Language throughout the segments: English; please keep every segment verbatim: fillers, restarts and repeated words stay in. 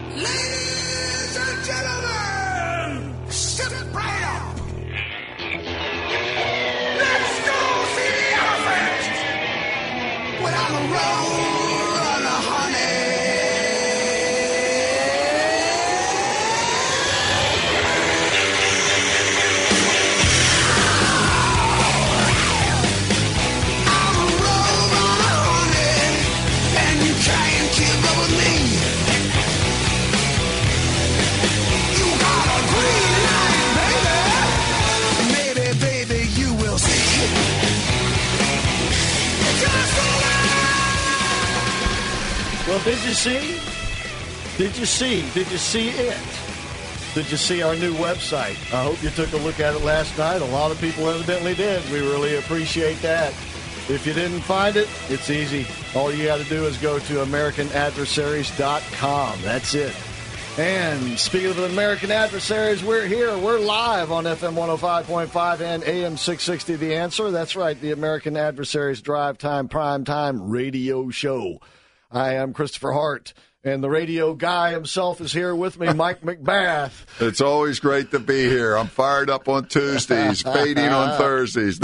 Ladies and gentlemen, step right up. Let's go see the elephant without a roll on the honey. I'm a roll on the honey, and you can't keep up with me. You got a green light, baby. Maybe, baby, you will see. Just Well, did you see? Did you see? Did you see it? Did you see our new website? I hope you took a look at it last night. A lot of people evidently did. We really appreciate that. If you didn't find it, it's easy. All you got to do is go to American Adversaries dot com. That's it. And speaking of American Adversaries, we're here. We're live on F M one oh five point five and A M six sixty The Answer. That's right, the American Adversaries Drive Time Prime Time radio show. I am Christopher Hart, and the radio guy himself is here with me, Mike McBath. It's always great to be here. I'm fired up on Tuesdays, fading on Thursdays.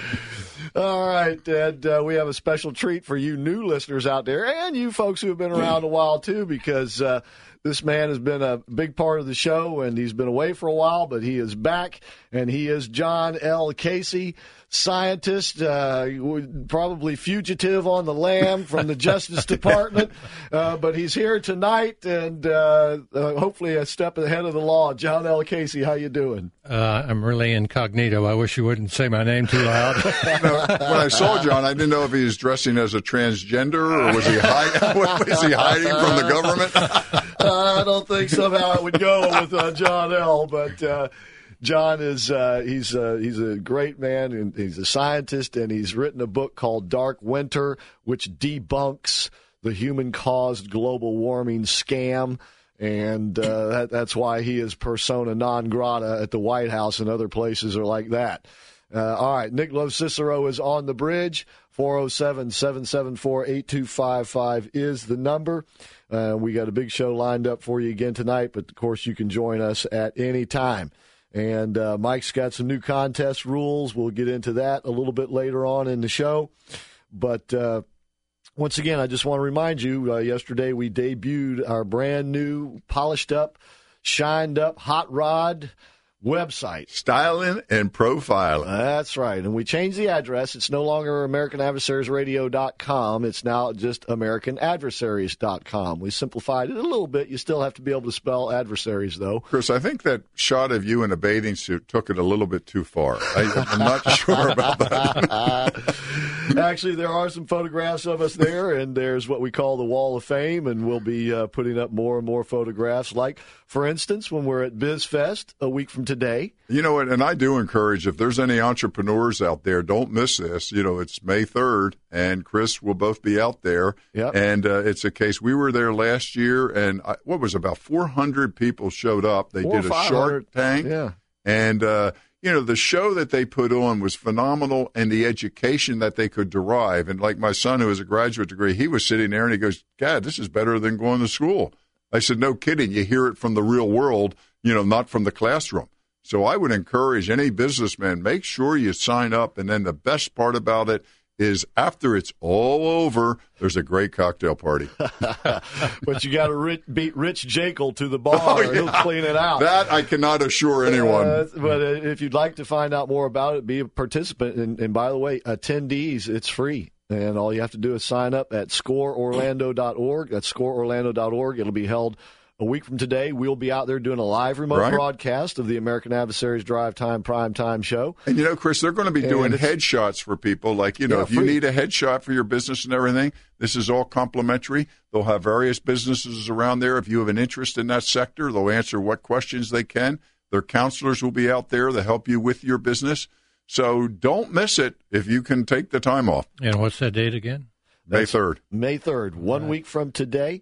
All right, and uh, we have a special treat for you new listeners out there and you folks who have been around a while, too, because uh, this man has been a big part of the show, and he's been away for a while, but he is back, and he is John L. Casey, scientist, uh, probably fugitive on the lam from the Justice Department, uh, but he's here tonight, and uh, uh, hopefully a step ahead of the law. John L. Casey, how you doing? Uh, I'm really incognito. I wish you wouldn't say my name too loud. No, when I saw John, I didn't know if he was dressing as a transgender or was he, hide- was he hiding from the government? uh, I don't think somehow it would go with uh, John L., but uh, John is uh, he's uh, he's a great man, and he's a scientist, and he's written a book called Dark Winter, which debunks the human-caused global warming scam. And uh, that, that's why he is persona non grata at the White House and other places are like that. Uh, all right, Nick Lo-Cicero is on the bridge. four oh seven, seven seven four, eight two five five is the number. Uh, we got a big show lined up for you again tonight, but, of course, you can join us at any time. And uh, Mike's got some new contest rules. We'll get into that a little bit later on in the show. But uh, once again, I just want to remind you, uh, yesterday we debuted our brand new, polished up, shined up hot rod website. Styling and profiling. That's right. And we changed the address. It's no longer American Adversaries Radio dot com. It's now just American Adversaries dot com. We simplified it a little bit. You still have to be able to spell adversaries, though. Chris, I think that shot of you in a bathing suit took it a little bit too far. I, I'm not sure about that. Actually, there are some photographs of us there, and there's what we call the Wall of Fame, and we'll be uh, putting up more and more photographs. Like, for instance, when we're at BizFest a week from today. You know what, and I do encourage, if there's any entrepreneurs out there, don't miss this. You know, it's May third, and Chris will both be out there. Yep. And uh, it's a case, we were there last year, and I, what was it, about four hundred people showed up. They Four did or a Shark Tank. Yeah. And, uh, you know, the show that they put on was phenomenal, and the education that they could derive. And like my son, who has a graduate degree, he was sitting there, and he goes, God, this is better than going to school. I said, no kidding. You hear it from the real world, you know, not from the classroom. So I would encourage any businessman, make sure you sign up. And then the best part about it is after it's all over, there's a great cocktail party. But you got to ri- beat Rich Jekyll to the bar. Oh, yeah. He'll clean it out. That I cannot assure anyone. Uh, but uh, if you'd like to find out more about it, be a participant. And, and by the way, attendees, it's free. And all you have to do is sign up at score orlando dot org. That's score orlando dot org. It'll be held a week from today. We'll be out there doing a live remote right. broadcast of the American Adversaries Drive Time Prime Time show. And, you know, Chris, they're going to be And doing it's- headshots for people. Like, you know, Yeah, if you free. need a headshot for your business and everything, this is all complimentary. They'll have various businesses around there. If you have an interest in that sector, they'll answer what questions they can. Their counselors will be out there to help you with your business. So don't miss it if you can take the time off. And what's that date again? May third. May third, one Right. week from today.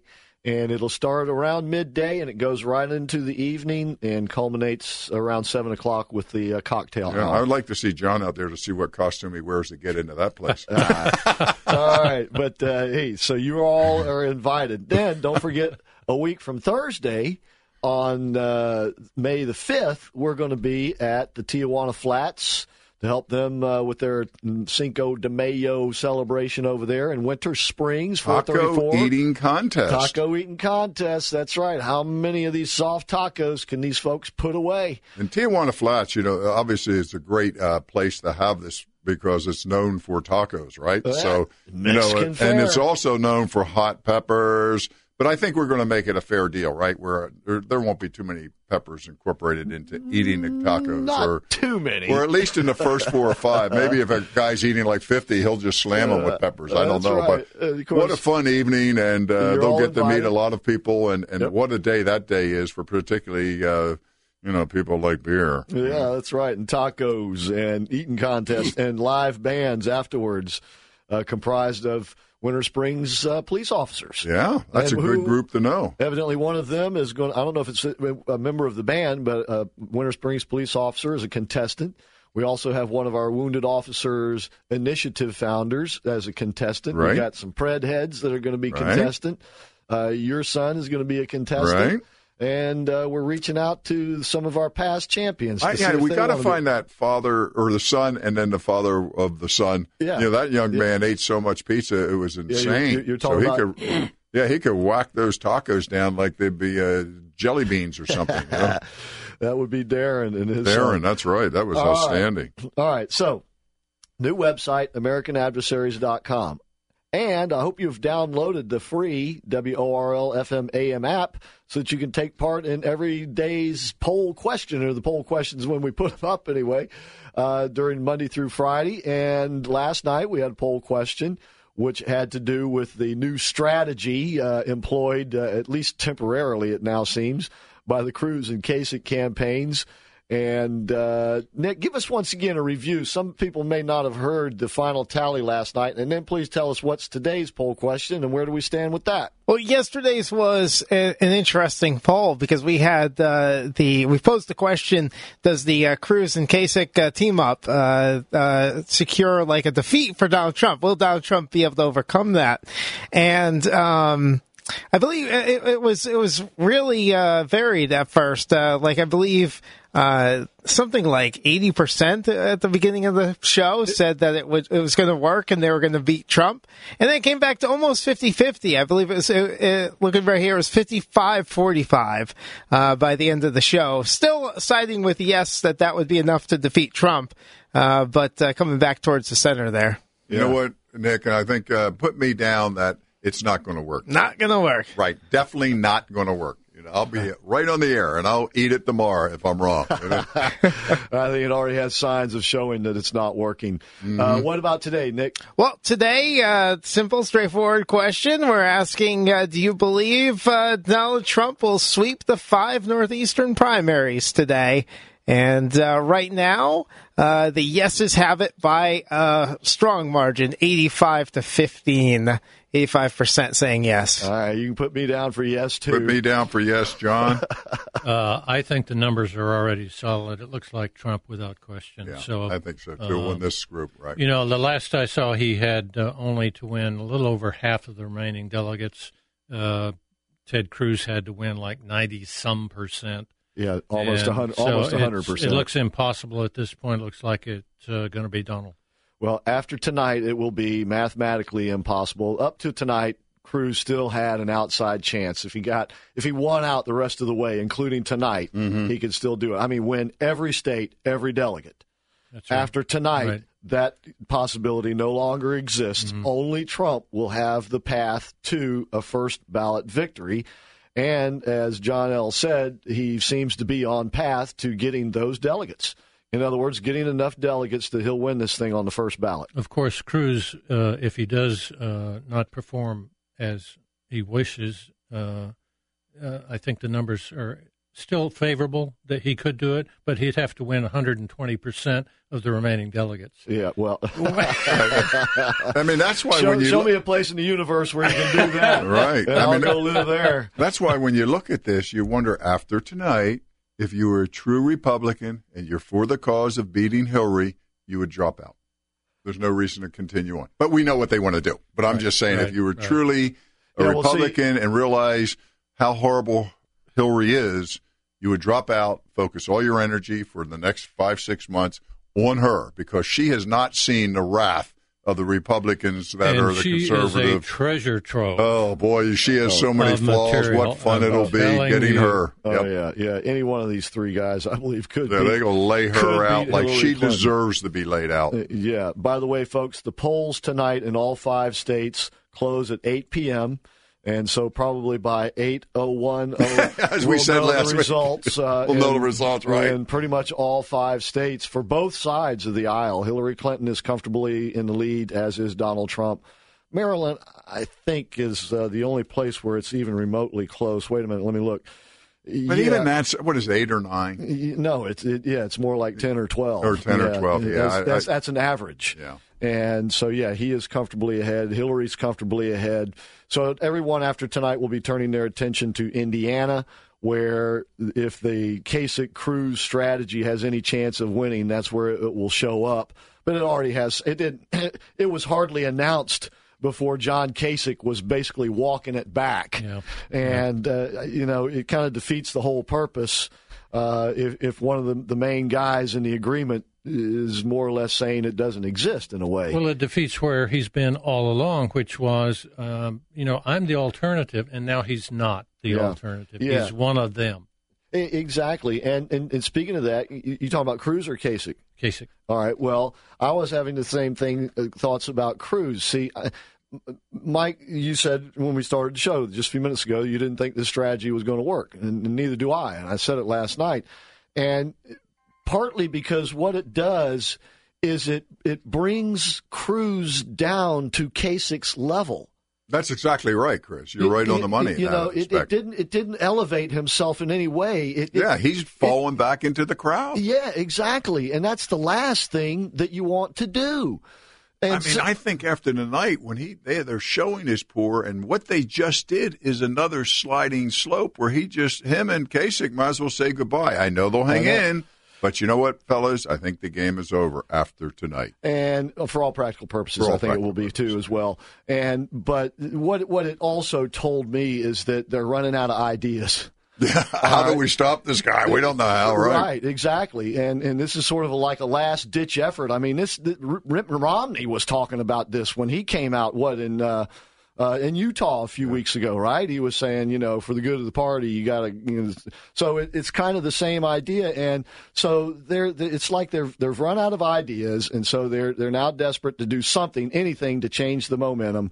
And it'll start around midday, and it goes right into the evening and culminates around seven o'clock with the uh, cocktail Yeah, hour. I would like to see John out there to see what costume he wears to get into that place. All right, but uh, hey, so you all are invited. Then don't forget, a week from Thursday, on uh, May the fifth, we're going to be at the Tijuana Flats to help them uh, with their Cinco de Mayo celebration over there in Winter Springs. Taco eating contest. Taco eating contest. That's right. How many of these soft tacos can these folks put away? And Tijuana Flats, you know, obviously it's a great uh, place to have this because it's known for tacos, right? Yeah. So, you know, Mexican and fare. it's also known for hot peppers. But I think we're going to make it a fair deal, right? Where there, there won't be too many peppers incorporated into eating the tacos, Not or too many. or at least in the first four or five. Maybe if a guy's eating like fifty, he'll just slam them with peppers. I don't That's know, right. but Uh, of course, what a fun evening, and uh, you're they'll all get to meet invited. a lot of people, and, and Yep. what a day that day is for particularly uh, you know people like beer. Yeah, that's right. And tacos and eating contests and live bands afterwards, uh, comprised of Winter Springs uh, police officers. Yeah, that's And a good who- group to know. Evidently, one of them is going. I don't know if it's a, a member of the band, but a Winter Springs police officer is a contestant. We also have one of our Wounded Officers Initiative founders as a contestant. Right. We've got some Pred heads that are going to be Right. contestant. Uh, your son is going to be a contestant. Right. And uh, we're reaching out to some of our past champions. To I, see yeah, if we they got to wanna be- find that father or the son, and then the father of the son. Yeah. You know, that young Yeah. man ate so much pizza it was you're- insane. you're- you're so talking he about- could, yeah, he could whack those tacos down like they'd be uh, jelly beans or something. You know? That would be Darren and his Darren, son. that's right. That was All right. outstanding. All right, so new website, American Adversaries dot com. And I hope you've downloaded the free W O R L F M A M app so that you can take part in every day's poll question, or the poll questions when we put them up anyway, uh, during Monday through Friday. And last night we had a poll question which had to do with the new strategy uh, employed, uh, at least temporarily it now seems, by the Cruz and Kasich campaigns. And, uh, Nick, give us once again a review. Some people may not have heard the final tally last night. And then please tell us what's today's poll question and where do we stand with that? Well, yesterday's was a, an interesting poll because we had uh, the we posed the question: does the uh, Cruz and Kasich uh, team up uh, uh, secure like a defeat for Donald Trump? Will Donald Trump be able to overcome that? And um, I believe it, it was it was really uh, varied at first. Uh, like I believe. Uh, something like eighty percent at the beginning of the show said that it was, it was going to work and they were going to beat Trump. And then it came back to almost fifty-fifty. I believe it was, it, it, looking right here, it was fifty-five forty-five, uh, by the end of the show. Still siding with yes, that that would be enough to defeat Trump. Uh, but, uh, coming back towards the center there. You know what, Nick? I think uh, put me down that it's not going to work. Not going to work. Right. Definitely not going to work. You know, I'll be right on the air, and I'll eat it tomorrow if I'm wrong. I think it already has signs of showing that it's not working. Mm-hmm. Uh, what about today, Nick? Well, today, uh, simple, straightforward question. We're asking, uh, do you believe uh, Donald Trump will sweep the five Northeastern primaries today? And uh, right now, uh, the yeses have it by a strong margin, eighty-five to fifteen. eighty-five percent saying yes. All right, you can put me down for yes, too. Put me down for yes, John. Uh, I think the numbers are already solid. It looks like Trump without question. Yeah, so I think so, too, uh, in this group, right? You know, the last I saw, he had uh, only to win a little over half of the remaining delegates. Uh, Ted Cruz had to win like ninety-some percent. Yeah, almost And one hundred, so almost one hundred it's- percent. It looks impossible at this point. It looks like it's uh, going to be Donald. Well, after tonight, it will be mathematically impossible. Up to tonight, Cruz still had an outside chance. If he got, if he won out the rest of the way, including tonight, Mm-hmm. he could still do it. I mean, win every state, every delegate. That's right. After tonight, Right. that possibility no longer exists. Mm-hmm. Only Trump will have the path to a first ballot victory. And as John L. said, he seems to be on path to getting those delegates. In other words, getting enough delegates that he'll win this thing on the first ballot. Of course, Cruz, uh, if he does uh, not perform as he wishes, uh, uh, I think the numbers are still favorable that he could do it, but he'd have to win one hundred twenty percent of the remaining delegates. Yeah, well, I mean, that's why show, when you show look, me a place in the universe where you can do that. Right. And I I'll mean, go live there. that's why when you look at this, you wonder after tonight, if you were a true Republican and you're for the cause of beating Hillary, you would drop out. There's no reason to continue on. But we know what they want to do. But I'm Right, just saying, right, if you were right. truly a Yeah, well, see- Republican and realize how horrible Hillary is, you would drop out, focus all your energy for the next five, six months on her, because she has not seen the wrath of the Republicans that and are the she is a conservative. treasure trove. Oh, boy, she has so many Of flaws. material. What fun I'm it'll be telling getting you. her. Oh, Yep. yeah, yeah. Any one of these three guys, I believe, could Yeah, be. they're going to lay could her out beat like Hillary she Clinton. deserves to be laid out. Uh, Yeah. By the way, folks, the polls tonight in all five states close at eight p.m., and so probably by eight oh one, As we we'll said know last the week. results. Uh, We'll know in- the results, right. In pretty much all five states for both sides of the aisle. Hillary Clinton is comfortably in the lead, as is Donald Trump. Maryland, I think, is uh, the only place where it's even remotely close. Wait a minute, let me look. But Yeah. even that's, what is it, eight or nine? Y- No, it's it, yeah, it's more like ten or twelve. Or ten or twelve, yeah, That's, I- that's, I- that's an average. Yeah. And so, yeah, he is comfortably ahead. Hillary's comfortably ahead. So everyone after tonight will be turning their attention to Indiana, where if the Kasich-Cruz strategy has any chance of winning, that's where it will show up. But it already has. It did. It was hardly announced before John Kasich was basically walking it back. Yeah. And, uh, you know, it kind of defeats the whole purpose uh, if, if one of the, the main guys in the agreement is more or less saying it doesn't exist in a way. Well, it defeats where he's been all along, which was, um, you know, I'm the alternative, and now he's not the Yeah. alternative. Yeah. He's one of them. E- exactly. And, and and speaking of that, you, you talking about Cruz or Kasich? Kasich. All right. Well, I was having the same thing, uh, thoughts about Cruz. See, I, Mike, you said when we started the show just a few minutes ago, you didn't think this strategy was going to work, and, and neither do I. And I said it last night. And partly because what it does is it it brings Cruz down to Kasich's level. That's exactly right, Chris. You're right on the money. It, you in know, that it, it respect. didn't it didn't elevate himself in any way. It, it- Yeah, he's falling back into the crowd. yeah, exactly, and that's the last thing that you want to do. And I mean, so- I think after the night when he they, they're showing his poor, and what they just did is another sliding slope where he just him and Kasich might as well say goodbye. I know they'll hang I know. in, but you know what, fellas? I think the game is over after tonight. and uh, for all practical purposes, For all I think it will be practical too as well. And but what what it also told me is that they're running out of ideas. How do we stop this guy? We don't know how, right? exactly. And and this is sort of a, like a last ditch effort. I mean, this the, Mitt Romney was talking about this when he came out. What in uh, uh, in Utah a few weeks ago, right? He was saying, you know, for the good of the party, you got to. You know, so it, it's kind of the same idea. And so they're it's like they're they've run out of ideas, and so they're they're now desperate to do something, anything to change the momentum.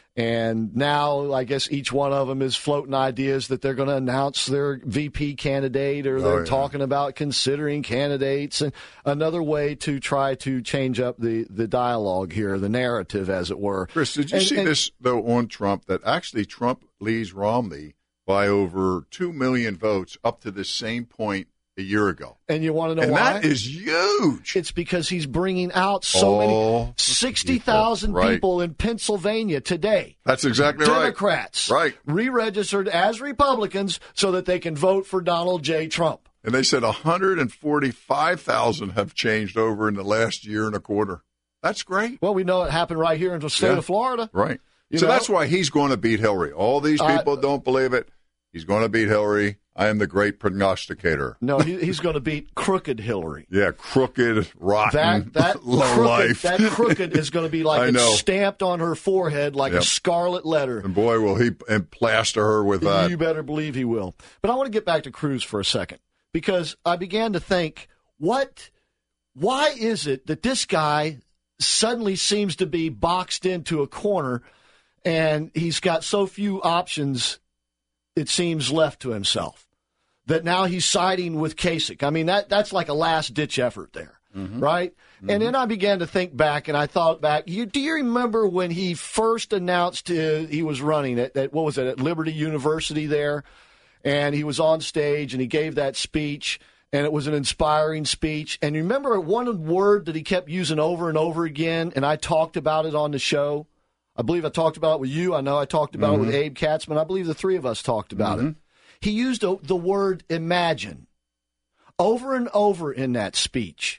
And now, I guess each one of them is floating ideas that they're going to announce their V P candidate, or they're Oh, yeah. talking about considering candidates, and another way to try to change up the, the dialogue here, the narrative, as it were. Chris, did you And- see and- this, though, on Trump, that actually Trump leads Romney by over two million votes up to the same point a year ago? And you want to know And why? that is huge. It's because he's bringing out so many, All sixty thousand people, right. people in Pennsylvania today. That's exactly Democrats right. Right. re-registered as Republicans so that they can vote for Donald J. Trump. And they said one hundred forty-five thousand have changed over in the last year and a quarter. That's great. Well, we know it happened right here in the state Yeah. of Florida. Right. You so know? that's why he's going to beat Hillary. All these Uh, people don't believe it. He's going to beat Hillary. I am the great prognosticator. No, he, he's going to beat crooked Hillary. Yeah, crooked, rotten, That that low crooked, life. that crooked is going to be like I it's know. stamped on her forehead like Yep. a scarlet letter. And boy, will he and plaster her with that. You better believe he will. But I want to get back to Cruz for a second, because I began to think, what, why is it that this guy suddenly seems to be boxed into a corner, and he's got so few options, it seems, left to himself, that now he's siding with Kasich? I mean, that that's like a last-ditch effort there. Right? Mm-hmm. And then I began to think back, and I thought back, you, do you remember when he first announced uh, he was running at, at, what was it, at Liberty University there? and he was on stage, and he gave that speech, and it was an inspiring speech. And you remember one word that he kept using over and over again, and I talked about it on the show? I believe I talked about it with you. I know I talked about mm-hmm. it with Abe Katzman. I believe the three of us talked about mm-hmm. it. He used a, the word imagine over and over in that speech.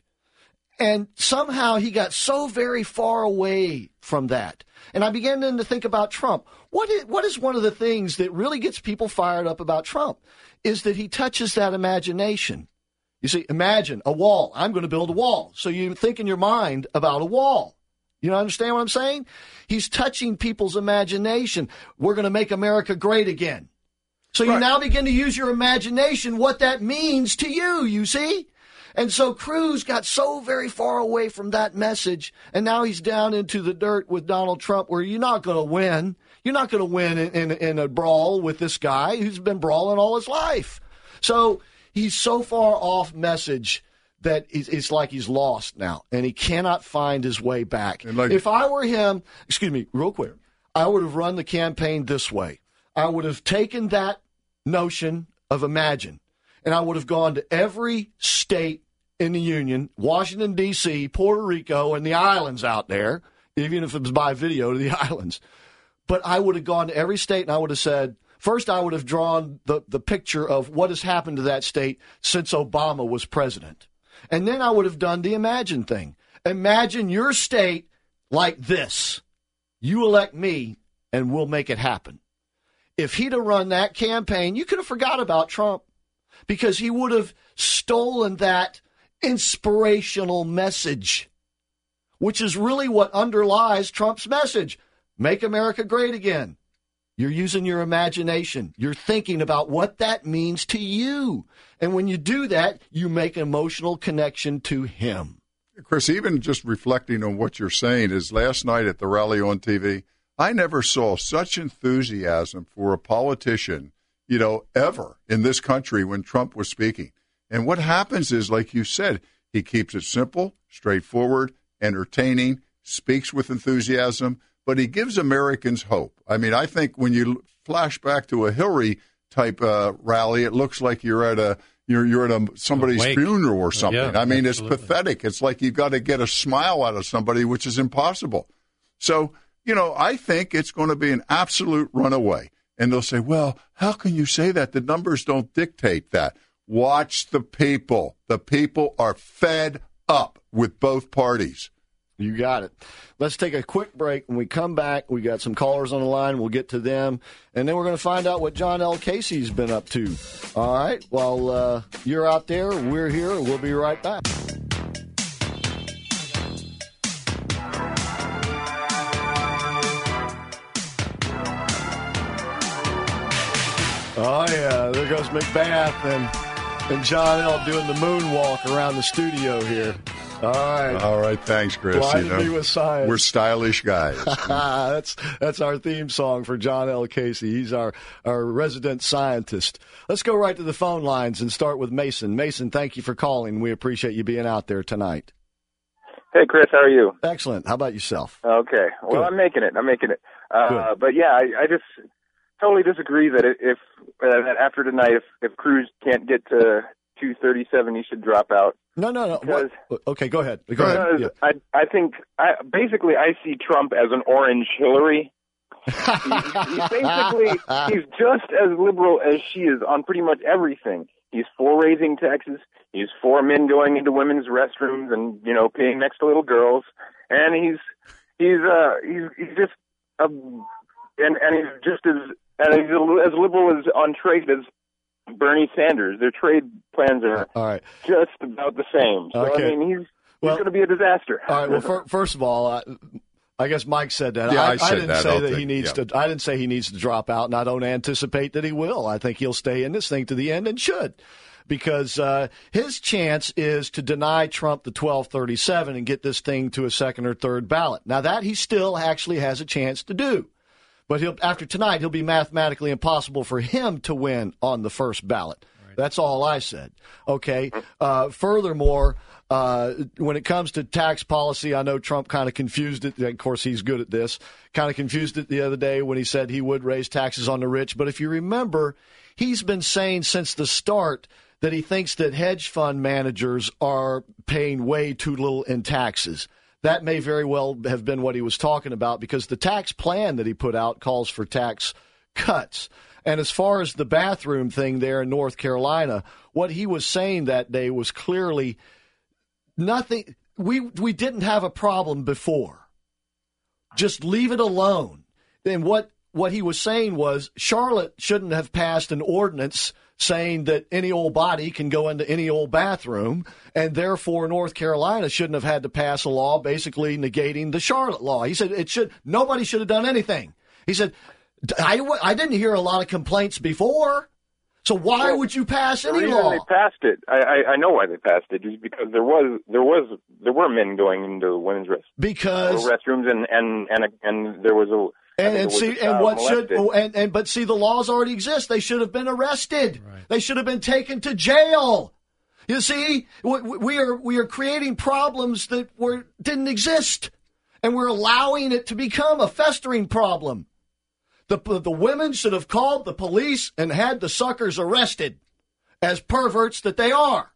And somehow he got so very far away from that. And I began then to think about Trump. What is, what is one of the things that really gets people fired up about Trump is that he touches that imagination. You see, imagine a wall. I'm going to build a wall. So you think in your mind about a wall. You understand what I'm saying? He's touching people's imagination. We're going to make America great again. So you Right. now begin to use your imagination, what that means to you, you see? And so Cruz got so very far away from that message, and now he's down into the dirt with Donald Trump, where you're not going to win. You're not going to win in, in, in a brawl with this guy who's been brawling all his life. So he's so far off message that it's, it's like he's lost now, and he cannot find his way back. Like, if I were him, excuse me, real quick, I would have run the campaign this way. I would have taken that notion of imagine, and I would have gone to every state in the Union, Washington, D C, Puerto Rico, and the islands out there, even if it was by video to the islands. But I would have gone to every state, and I would have said, first I would have drawn the, the picture of what has happened to that state since Obama was president. And then I would have done the imagine thing. Imagine your state like this. You elect me, and we'll make it happen. If he'd have run that campaign, you could have forgot about Trump, because he would have stolen that inspirational message, which is really what underlies Trump's message. Make America great again. You're using your imagination. You're thinking about what that means to you. And when you do that, you make an emotional connection to him. Chris, even just reflecting on what you're saying, is last night at the rally on T V, I never saw such enthusiasm for a politician, you know, ever in this country when Trump was speaking. And what happens is, like you said, he keeps it simple, straightforward, entertaining, speaks with enthusiasm, but he gives Americans hope. I mean, I think when you flash back to a Hillary type uh, rally, it looks like you're at a you're you're at a somebody's Awake. funeral or something. Yeah, I mean, absolutely. it's pathetic. It's like you've got to get a smile out of somebody, which is impossible. So, you know, I think it's going to be an absolute runaway. And they'll say, well, how can you say that? The numbers don't dictate that. Watch the people. The people are fed up with both parties. You got it. Let's take a quick break. When we come back, we got some callers on the line. We'll get to them. And then we're going to find out what John L. Casey's been up to. All right. Well, uh, you're out there. We're here. We'll be right back. Oh, yeah. There goes Macbeth and, and John L. doing the moonwalk around the studio here. All right. All right. Thanks, Chris. Why you to be know, with science. we're stylish guys. that's that's our theme song for John L. Casey. He's our, our resident scientist. Let's go right to the phone lines and start with Mason. Mason, thank you for calling. We appreciate you being out there tonight. Hey, Chris, how are you? Excellent. How about yourself? Okay. Well, Good. I'm making it. I'm making it. Uh, Good. but yeah, I, I just totally disagree that if uh, that after tonight, if if Cruz can't get to two thirty-seven, he should drop out. No, no, no. Because- What? Okay, go ahead. Go Because ahead. Yeah. I I think I basically I see Trump as an orange Hillary. He- he's basically he's just as liberal as she is on pretty much everything. He's for raising taxes. He's for men going into women's restrooms and, you know, peeing next to little girls. And he's he's uh he's he's just a, and and he's just as and he's as liberal as on trade as Bernie Sanders. Their trade plans are All right. just about the same. So Okay. I mean, he's he's Well- going to be a disaster. All right. Well, fir- first of all, I, I guess Mike said that. Yeah, I, I said didn't that. say I'll that he take- needs yeah. to. I didn't say he needs to drop out, and I don't anticipate that he will. I think he'll stay in this thing to the end and should, because uh, his chance is to deny Trump the twelve thirty-seven and get this thing to a second or third ballot. Now that he still actually has a chance to do. But he'll, after tonight, he'll be mathematically impossible for him to win on the first ballot. Right. That's all I said. Okay. Uh, furthermore, uh, when it comes to tax policy, I know Trump kind of confused it. Of course, he's good at this. Kind of confused it the other day when he said he would raise taxes on the rich. But if you remember, he's been saying since the start that he thinks that hedge fund managers are paying way too little in taxes. That may very well have been what he was talking about, because the tax plan that he put out calls for tax cuts. And as far as the bathroom thing there in North Carolina, what he was saying that day was clearly nothing. We we didn't have a problem before. Just leave it alone. And what, what he was saying was Charlotte shouldn't have passed an ordinance saying that any old body can go into any old bathroom, and therefore North Carolina shouldn't have had to pass a law basically negating the Charlotte law. He said it should. Nobody should have done anything. He said, I, I didn't hear a lot of complaints before, so why well, would you pass the any reason law? They passed it. I, I, I know why they passed it. Is because there was there was there were men going into women's rest Because restrooms, and and and and there was a. And, and see, and what should, and, and, but see, the laws already exist. They should have been arrested. Right. They should have been taken to jail. You see, we, we are, we are creating problems that were, didn't exist. And we're allowing it to become a festering problem. The, the women should have called the police and had the suckers arrested as perverts that they are.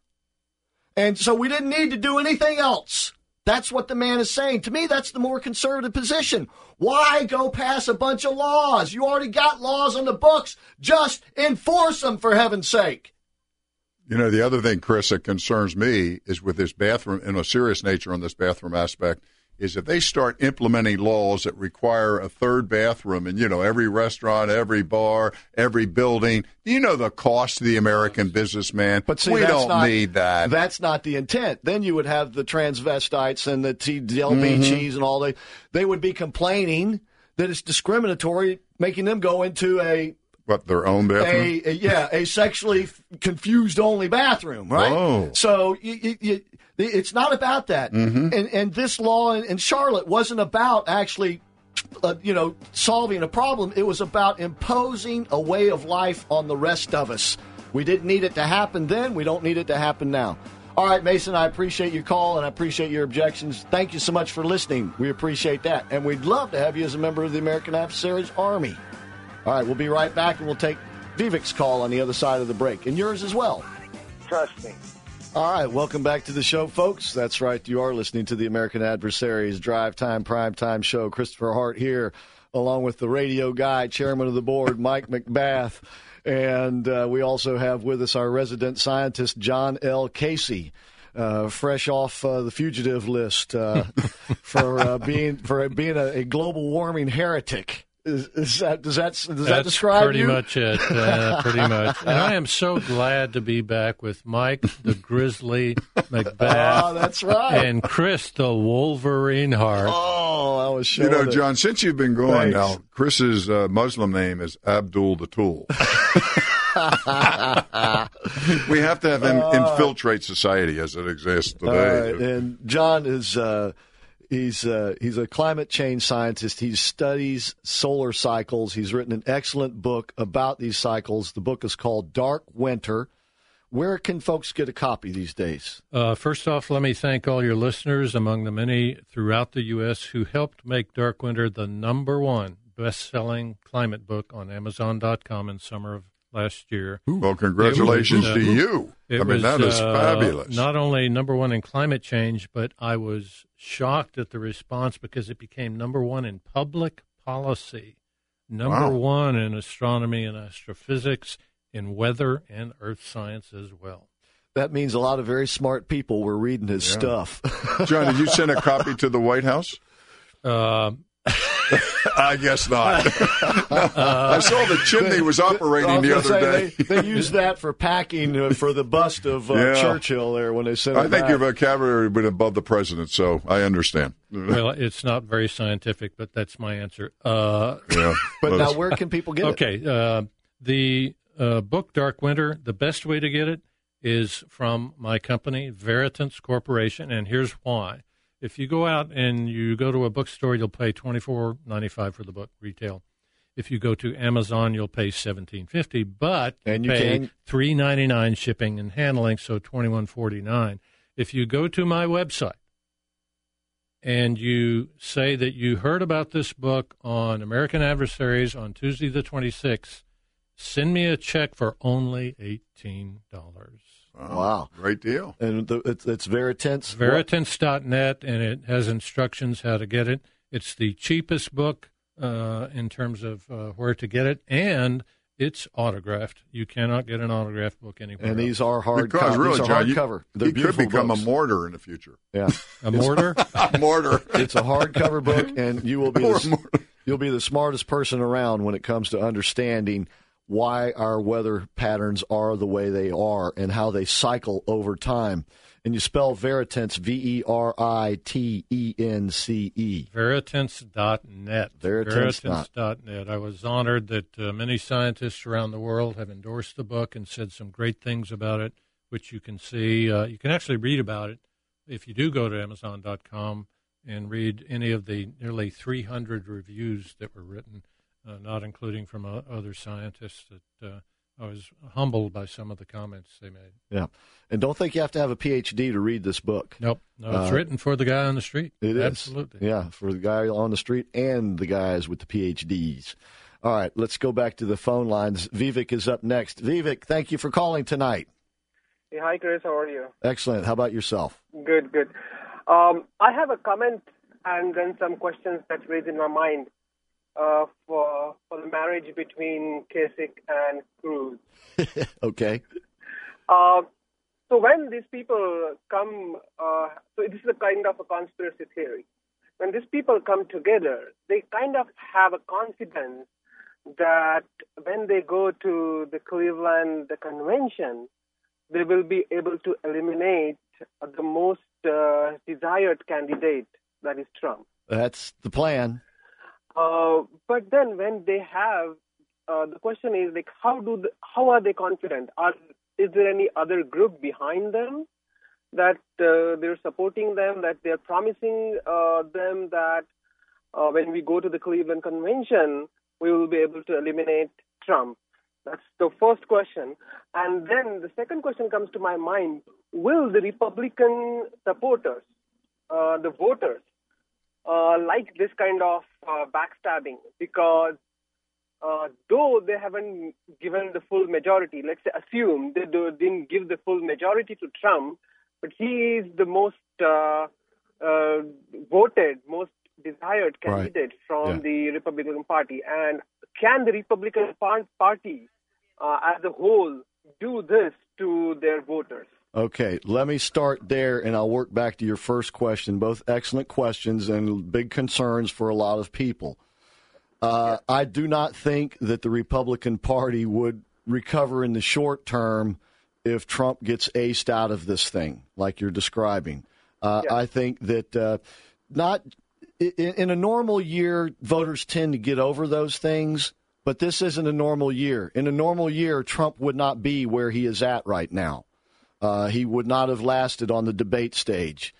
And so we didn't need to do anything else. That's what the man is saying. To me, that's the more conservative position. Why go pass a bunch of laws? You already got laws on the books. Just enforce them, for heaven's sake. You know, the other thing, Chris, that concerns me is with this bathroom, in a serious nature on this bathroom aspect, is if they start implementing laws that require a third bathroom in, you know, every restaurant, every bar, every building, you know the cost to the American businessman. But see, we that's don't not, need that. That's not the intent. Then you would have the transvestites and the T L B Gs mm-hmm. and all that. They would be complaining that it's discriminatory, making them go into a What, their own bathroom? A, a, yeah, a sexually confused only bathroom, right? Oh. So you, you, you, it's not about that. Mm-hmm. And, and this law in, in Charlotte wasn't about actually, uh, you know, solving a problem. It was about imposing a way of life on the rest of us. We didn't need it to happen then. We don't need it to happen now. All right, Mason, I appreciate your call and I appreciate your objections. Thank you so much for listening. We appreciate that. And we'd love to have you as a member of the American Adversaries Army. All right, we'll be right back, and we'll take Vivek's call on the other side of the break, and yours as well. Trust me. All right, welcome back to the show, folks. That's right, you are listening to the American Adversaries Drive Time Prime Time Show. Christopher Hart here, along with the radio guy, chairman of the board, Mike McBath. And uh, we also have with us our resident scientist, John L. Casey. Uh, fresh off uh, the fugitive list uh, for uh, being for being a, a global warming heretic. Is, is that does that does That's that describe pretty you? much it? Uh, pretty much. And I am so glad to be back with Mike, the Grizzly McBath, Oh, that's right. and Chris, the Wolverine Hart. Oh, I was sure. You know, that- John, since you've been gone Thanks. now, Chris's uh, Muslim name is Abdul the Tool. We have to have him infiltrate society as it exists All today. right, and John is uh, he's uh, he's a climate change scientist. He studies solar cycles. He's written an excellent book about these cycles. The book is called Dark Winter. Where can folks get a copy these days? Uh, first off, let me thank all your listeners, among the many throughout the U S, who helped make Dark Winter the number one best-selling climate book on Amazon dot com in summer of last year. Well, congratulations It to was, uh, you. I It mean, was that is uh, fabulous. not only number one in climate change, but I was shocked at the response because it became number one in public policy, number Wow. one in astronomy and astrophysics, in weather and earth science as well. That means a lot of very smart people were reading his Yeah. stuff. John, did you send a copy to the White House? Uh, I guess not. I saw the chimney was operating I was the gonna other say, day. They, they used that for packing uh, for the bust of uh, Yeah. Churchill there when they sent it I think back. your vocabulary went above the president, so I understand. well, it's not very scientific, but that's my answer. Uh, Yeah. But now, Let's- where can people get it? okay, uh, the uh, book Dark Winter, the best way to get it is from my company, Veritance Corporation, and here's why. If you go out and you go to a bookstore, you'll pay twenty-four ninety-five for the book retail. If you go to Amazon, you'll pay seventeen fifty, but And you pay can- three ninety-nine shipping and handling, so twenty-one forty-nine. If you go to my website and you say that you heard about this book on American Adversaries on Tuesday the twenty-sixth, Send me a check for only eighteen dollars. Wow. Great deal. And the, it's, it's Veritents. Veritents dot net, and it has instructions how to get it. It's the cheapest book uh, in terms of uh, where to get it, and it's autographed. You cannot get an autographed book anywhere And else. these are hard Because co- really, these are John, you, hardcover. They're you could beautiful become books. a mortar in the future. Yeah. A mortar? A mortar. It's a hardcover book, and you will be Or a the, mortar. you'll be the smartest person around when it comes to understanding why our weather patterns are the way they are and how they cycle over time. And you spell Veritence, V E R I T E N C E. Veritents dot net. Veritents Veritents dot net. I was honored that uh, many scientists around the world have endorsed the book and said some great things about it, which you can see. Uh, you can actually read about it if you do go to Amazon dot com and read any of the nearly three hundred reviews that were written, uh, not including from uh, other scientists. That uh, I was humbled by some of the comments they made. Yeah. And don't think you have to have a P H D to read this book. Nope. No, it's Uh, written for the guy on the street. It is. Absolutely. Yeah, for the guy on the street and the guys with the P H Ds. All right, let's go back to the phone lines. Vivek is up next. Vivek, thank you for calling tonight. Hey, hi, Chris. How are you? Excellent. How about yourself? Good, good. Um, I have a comment and then some questions that raise in my mind uh, for for the marriage between Kasich and Cruz. Okay. Uh, so when these people come, uh, so this is a kind of a conspiracy theory. When these people come together, they kind of have a confidence that when they go to the Cleveland the convention, they will be able to eliminate the most uh, desired candidate, that is Trump. That's the plan. Uh, but then when they have, uh, the question is like, how do the, how are they confident? Are is there any other group behind them that uh, they're supporting them, that they're promising uh, them that uh, when we go to the Cleveland convention, we will be able to eliminate Trump? That's the first question. And then the second question comes to my mind, will the Republican supporters, uh, the voters, uh, like this kind of uh, backstabbing? Because uh, though they haven't given the full majority, let's say assume they do, didn't give the full majority to Trump, but he is the most uh, uh, voted, most desired candidate Right. from Yeah. the Republican Party. And can the Republican par- Party uh, as a whole do this to their voters? Okay, let me start there, and I'll work back to your first question. Both excellent questions and big concerns for a lot of people. Uh, I do not think that the Republican Party would recover in the short term if Trump gets aced out of this thing, like you're describing. Uh, Yeah. I think that uh, not in, in a normal year, voters tend to get over those things, but this isn't a normal year. In a normal year, Trump would not be where he is at right now. Uh, he would not have lasted on the debate stage.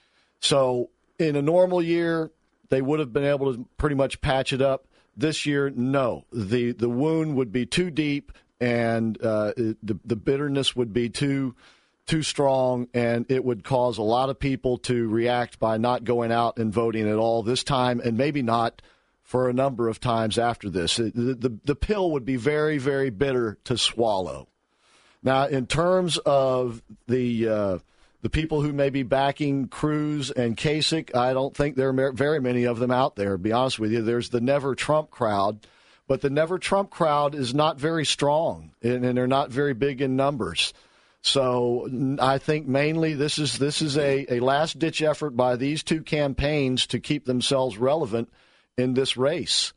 So in a normal year, they would have been able to pretty much patch it up. This year, no. The the wound would be too deep, and uh, it, the the bitterness would be too too strong, and it would cause a lot of people to react by not going out and voting at all this time, and maybe not for a number of times after this. It, the, the the pill would be very, very bitter to swallow. Now, in terms of the uh, the people who may be backing Cruz and Kasich, I don't think there are very many of them out there, to be honest with you. There's the Never Trump crowd, but the Never Trump crowd is not very strong, and, and they're not very big in numbers. So I think mainly this is this is a, a last-ditch effort by these two campaigns to keep themselves relevant in this race.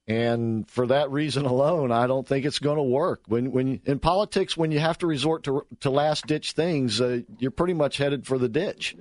And for that reason alone, I don't think it's going to work. When, when in politics, when you have to resort to to last ditch things, uh, you're pretty much headed for the ditch.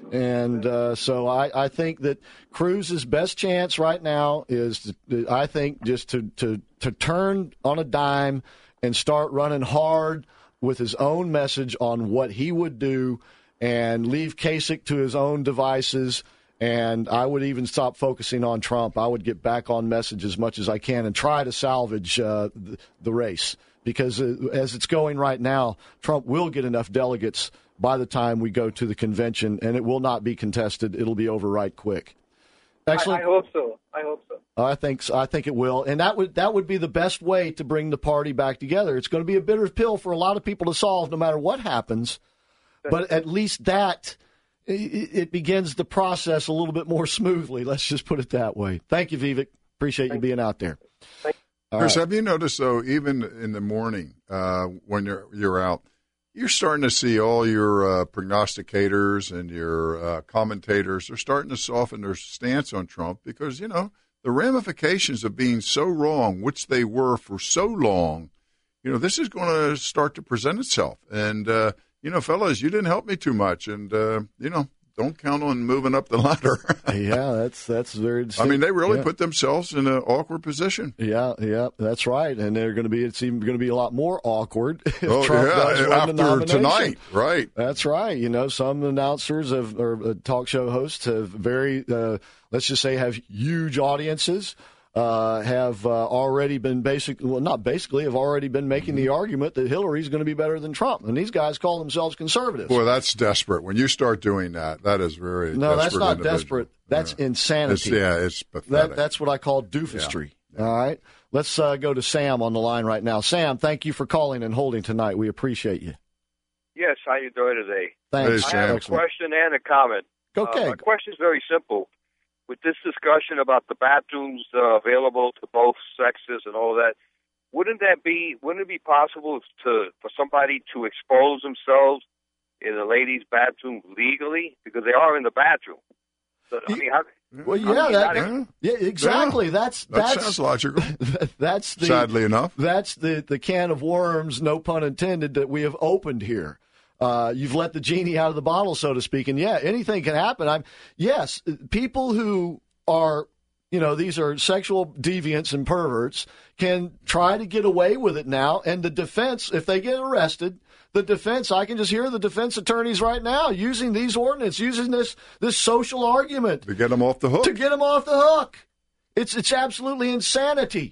And uh, so I, I think that Cruz's best chance right now is, to, I think, just to, to to turn on a dime and start running hard with his own message on what he would do, and leave Kasich to his own devices. And I would even stop focusing on Trump. I would get back on message as much as I can and try to salvage uh, the, the race. Because uh, as it's going right now, Trump will get enough delegates by the time we go to the convention, and it will not be contested. It'll be over right quick. Excellent. I, I hope so. I hope so. I think so. I think it will, and that would that would be the best way to bring the party back together. It's going to be a bitter pill for a lot of people to solve, no matter what happens. But at least that it, it begins the process a little bit more smoothly. Let's just put it that way. Thank you, Vivek. Appreciate you being out there. All Chris, right. have you noticed though, even in the morning uh, when you're you're out, you're starting to see all your uh, prognosticators and your uh, commentators are starting to soften their stance on Trump because, you know, the ramifications of being so wrong, which they were for so long, you know, this is going to start to present itself. And, uh, you know, fellas, you didn't help me too much. And, uh, you know, don't count on moving up the ladder. Yeah, that's that's very. I mean, they really yeah. put themselves in an awkward position. Yeah, yeah, that's right. And they're going to be. It's even going to be a lot more awkward if Oh, Trump does yeah, win the after nomination. tonight, right? That's right. You know, some announcers have, or uh, talk show hosts have very, uh, let's just say, have huge audiences. Uh, have uh, already been basically, well, not basically, have already been making the argument that Hillary's going to be better than Trump. And these guys call themselves conservatives. Boy, that's desperate. When you start doing that, that is very no, desperate. that's not individual. desperate. That's Yeah. insanity. It's, yeah, it's That, pathetic. that's what I call doofustry. All right. Let's uh, go to Sam on the line right now. Sam, thank you for calling and holding tonight. We appreciate you. Yes, how you doing today? Thanks. Hey, I have a Excellent. question and a comment. Okay. Uh, my question is very simple. With this discussion about the bathrooms uh, available to both sexes and all that, wouldn't that be? Wouldn't it be possible to for somebody to expose themselves in a ladies' bathroom legally because they are in the bathroom? So, I mean, how, Well, how yeah, do you that, not- yeah, exactly. Yeah. That's that that's sounds logical. that's the Sadly enough. that's the the can of worms, no pun intended, that we have opened here. Uh, you've let the genie out of the bottle, so to speak. And yeah, anything can happen. I'm yes, people who are, you know, these are sexual deviants and perverts can try to get away with it now. And the defense, if they get arrested, the defense, I can just hear the defense attorneys right now using these ordinances, using this this social argument To get them off the hook. to get them off the hook. It's it's absolutely insanity.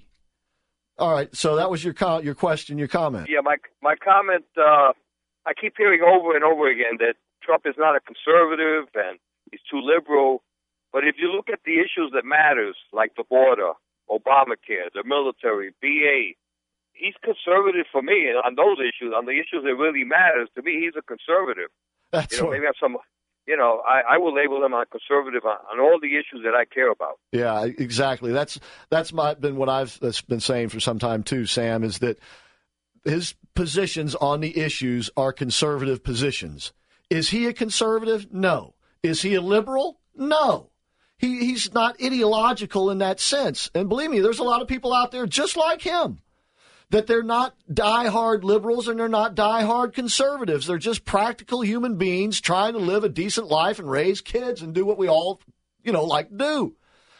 All right, so that was your co- your question, your comment. Yeah, my my comment. Uh, I keep hearing over and over again that Trump is not a conservative and he's too liberal. But if you look at the issues that matters, like the border, Obamacare, the military, B A, he's conservative for me on those issues. On the issues that really matters to me, he's a conservative. That's You know, what- maybe I have some. You know, I, I will label him a conservative on, on all the issues that I care about. Yeah, exactly. That's that's my, been what I've that's been saying for some time too, Sam, is that his positions on the issues are conservative positions. Is he a conservative? No. Is he a liberal? No. He he's not ideological in that sense. And believe me, there's a lot of people out there just like him, that they're not diehard liberals and they're not diehard conservatives. They're just practical human beings trying to live a decent life and raise kids and do what we all, you know, like to do.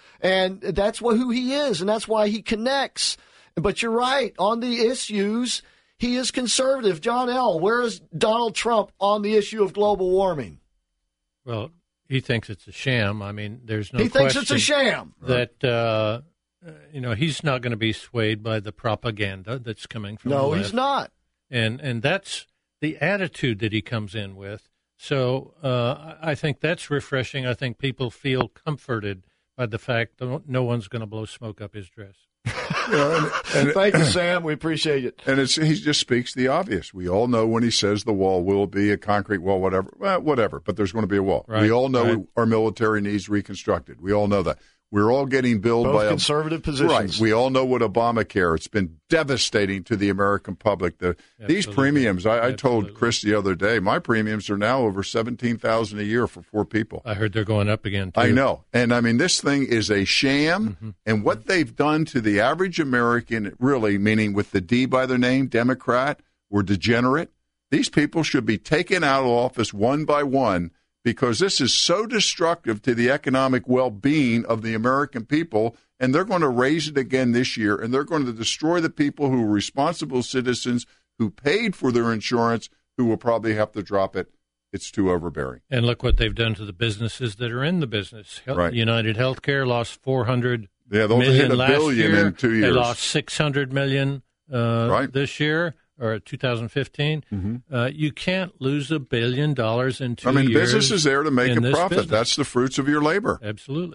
And that's what who he is, and that's why he connects. But you're right, on the issues, he is conservative. John L., where is Donald Trump on the issue of global warming? Well, he thinks it's a sham. I mean, there's no he thinks question it's a sham. that, uh, you know, he's not going to be swayed by the propaganda that's coming from the No, left. he's not. And and that's the attitude that he comes in with. So uh, I think that's refreshing. I think people feel comforted by the fact that no one's going to blow smoke up his dress. You know, and, and, Thank you, Sam. We appreciate it. and it's, he just speaks the obvious. We all know when he says the wall will be a concrete wall, whatever, well, whatever, but there's going to be a wall. Right, we all know right. our military needs reconstructed. We all know that. We're all getting billed Both by a- conservative positions. Right. We all know what Obamacare. It's been devastating to the American public. The, these Absolutely. premiums. I, I told Absolutely. Chris the other day. My premiums are now over seventeen thousand a year for four people. I heard they're going up again, too. I know. And I mean, this thing is a sham. Mm-hmm. And what they've done to the average American, really, meaning with the D by their name, Democrat or degenerate, these people should be taken out of office one by one because this is so destructive to the economic well-being of the American people. And they're going to raise it again this year. And they're going to destroy the people who are responsible citizens who paid for their insurance, who will probably have to drop it. It's too overbearing. And look what they've done to the businesses that are in the business. Hel- Right. United Healthcare lost four hundred Yeah, they'll million hit a last billion year. in two They years. lost six hundred million uh, Right. this year or two thousand fifteen. Uh, you can't lose a billion dollars in two I mean, years. business is there to make in a this profit. business. That's the fruits of your labor. Absolutely.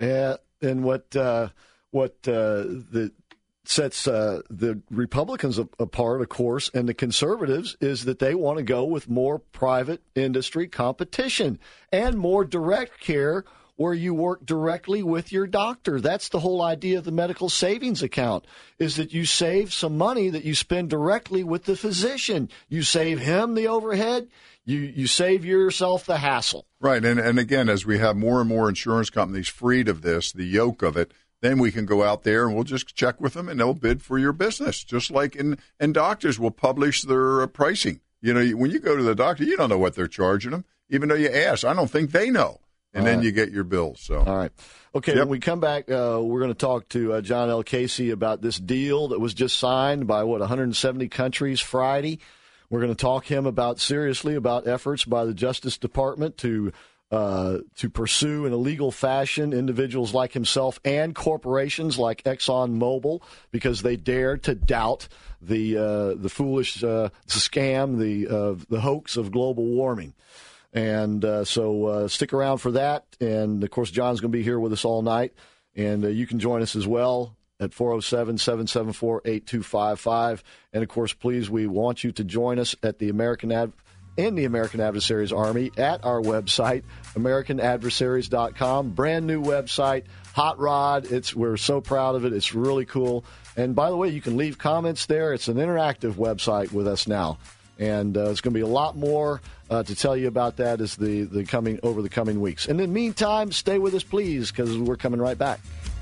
Yeah, and what uh, what uh, the sets uh, the Republicans apart, of course, and the conservatives is that they want to go with more private industry competition and more direct care where you work directly with your doctor. That's the whole idea of the medical savings account, is that you save some money that you spend directly with the physician. You save him the overhead. You you save yourself the hassle. Right, and and again, as we have more and more insurance companies freed of this, the yoke of it, then we can go out there and we'll just check with them and they'll bid for your business, just like in and doctors will publish their uh, pricing. You know, when you go to the doctor, you don't know what they're charging them, even though you ask. I don't think they know. And All then right. you get your bills. So, All right. Okay, yep. when we come back, uh, we're going to talk to uh, John L. Casey about this deal that was just signed by, what, one hundred seventy countries Friday. We're going to talk him about seriously about efforts by the Justice Department to uh, to pursue in a legal fashion individuals like himself and corporations like ExxonMobil because they dare to doubt the uh, the foolish uh, scam, the uh, the hoax of global warming. And uh, so uh, stick around for that. And, of course, John's going to be here with us all night. And uh, you can join us as well at four oh seven, seven seven four, eight two five five. And, of course, please, we want you to join us at the American Ad- in the American Adversaries Army at our website, American Adversaries dot com. Brand new website, hot rod. It's we're so proud of it. It's really cool. And, by the way, you can leave comments there. It's an interactive website with us now. And uh, it's going to be a lot more uh, to tell you about that as the, the coming over the coming weeks. And in the meantime, stay with us, please, because we're coming right back.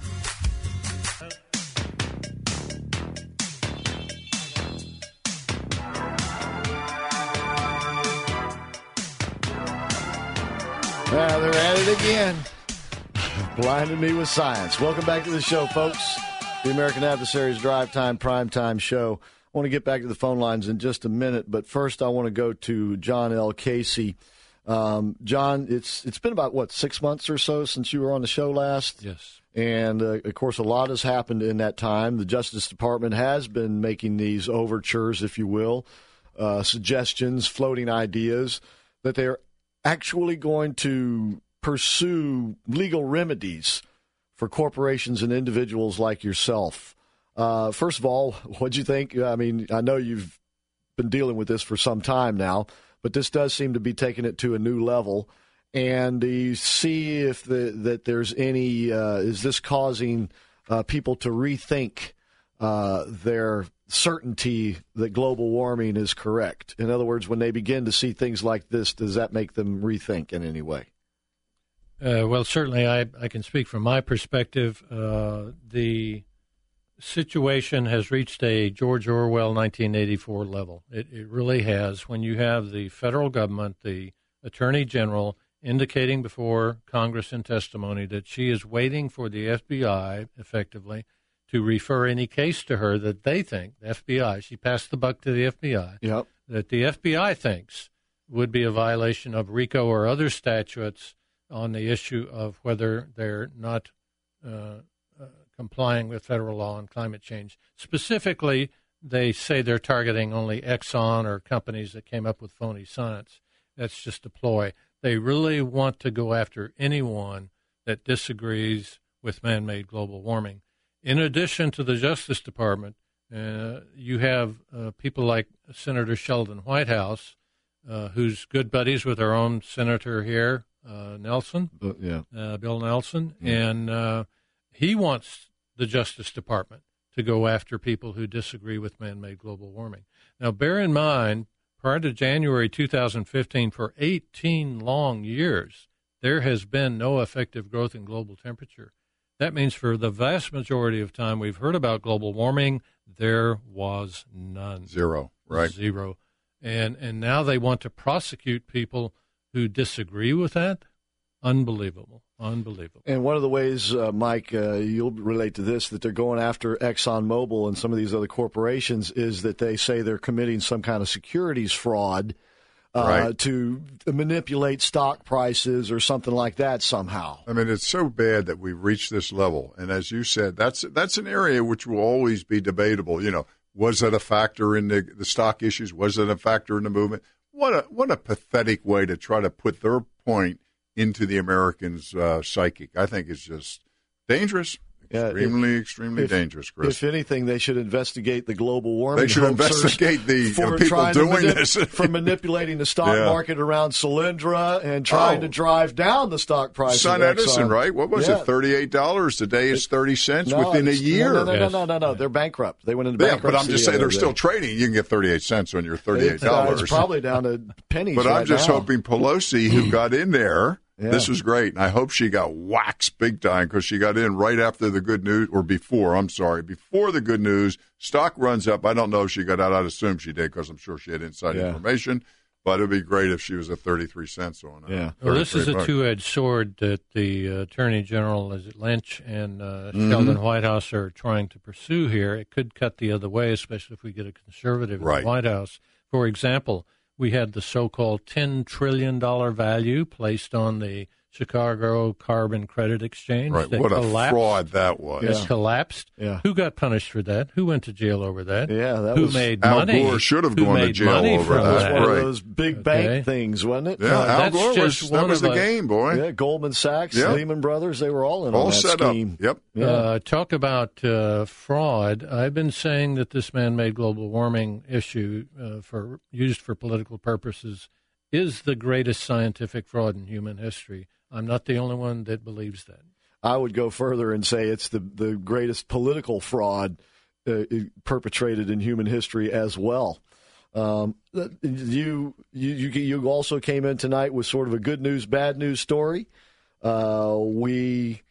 Ah, they're at it again. Blinded me with science. Welcome back to the show, folks. The American Adversaries Drive Time Primetime Show. I want to get back to the phone lines in just a minute, but first I want to go to John L. Casey. Um, John, it's it's been about, what, six months or so since you were on the show last? Yes. And, uh, of course, a lot has happened in that time. The Justice Department has been making these overtures, if you will, uh, suggestions, floating ideas, that they're actually going to pursue legal remedies for corporations and individuals like yourself. Uh, first of all, what'd you think? I mean, I know you've been dealing with this for some time now, but this does seem to be taking it to a new level. And do you see if the, that there's any, uh, is this causing uh, people to rethink uh, their certainty that global warming is correct? In other words, when they begin to see things like this, does that make them rethink in any way? Uh, well, certainly I, I can speak from my perspective. Uh, the situation has reached a George Orwell nineteen eighty-four level. It, it really has. When you have the federal government, the Attorney General, indicating before Congress in testimony that she is waiting for the F B I, effectively, to refer any case to her that they think, the F B I, she passed the buck to the F B I, yep. that the F B I thinks would be a violation of RICO or other statutes on the issue of whether they're not uh, uh, complying with federal law on climate change. Specifically, they say they're targeting only Exxon or companies that came up with phony science. That's just a ploy. They really want to go after anyone that disagrees with man-made global warming. In addition to the Justice Department, uh, you have uh, people like Senator Sheldon Whitehouse, uh, who's good buddies with our own senator here, uh, Nelson, uh, yeah, uh, Bill Nelson, yeah. and uh, he wants the Justice Department to go after people who disagree with man-made global warming. Now, bear in mind, prior to January two thousand fifteen, for eighteen long years, there has been no effective growth in global temperature. That means for the vast majority of time we've heard about global warming, there was none. Zero, right? Zero. And and now they want to prosecute people who disagree with that? Unbelievable. Unbelievable. And one of the ways, uh, Mike, uh, you'll relate to this, that they're going after ExxonMobil and some of these other corporations is that they say they're committing some kind of securities fraud uh, right. to manipulate stock prices or something like that somehow. I mean, it's so bad that we've reached this level. And as you said, that's that's an area which will always be debatable. You know, was that a factor in the, the stock issues? Was it a factor in the movement? What a what a pathetic way to try to put their point into the Americans' uh, psychic. I think it's just Dangerous. Yeah, Extremely, extremely if, dangerous, Chris. If anything, they should investigate the global warming. They should hoaxers investigate the for uh, people trying doing to manip- this. for manipulating the stock Yeah. market around Solyndra and trying Oh. to drive down the stock price. Son of Edison, Exxon. right? What was Yeah. it? Thirty-eight dollars. Today it's thirty cents No, within a it's- year. No, no, no, Yes. no, no, no, no. They're bankrupt. They went into Yeah, bankruptcy. but I'm just the saying other they're still day. trading. You can get thirty-eight cents on your thirty-eight It's, uh, dollars. it's probably down to pennies. But I'm right just now. hoping Pelosi, who got in there, Yeah. this was great, and I hope she got waxed big time because she got in right after the good news, or before, I'm sorry, before the good news. Stock runs up. I don't know if she got out. I'd assume she did because I'm sure she had inside Yeah. information. But it would be great if she was at thirty-three cents on it. Yeah. Well, this is a bucks. two-edged sword that the uh, Attorney General, is it Lynch and uh, Mm-hmm. Sheldon Whitehouse, are trying to pursue here. It could cut the other way, especially if we get a conservative Right. in the White House. For example, we had the so-called ten trillion dollars value placed on the Chicago Carbon Credit Exchange. Right. that What a collapsed. fraud that was. It collapsed. Yeah. Who got punished for that? Who went to jail over that? Yeah, that Who was- made Al money? Gore should have Who gone to made jail money over from that. That was that? one Right. of those big Okay. bank things, wasn't it? Yeah, Uh, Al that's Gore was, just that one was of the a- game, boy. Yeah, Goldman Sachs, Yeah. Lehman Brothers, they were all in All on that set scheme. up. Yep. Yeah. Uh, talk about uh, fraud. I've been saying that this man-made global warming issue, uh, for used for political purposes, is the greatest scientific fraud in human history. I'm not the only one that believes that. I would go further and say it's the, the greatest political fraud uh, perpetrated in human history as well. Um, you, you you also came in tonight with sort of a good news, bad news story. Uh, we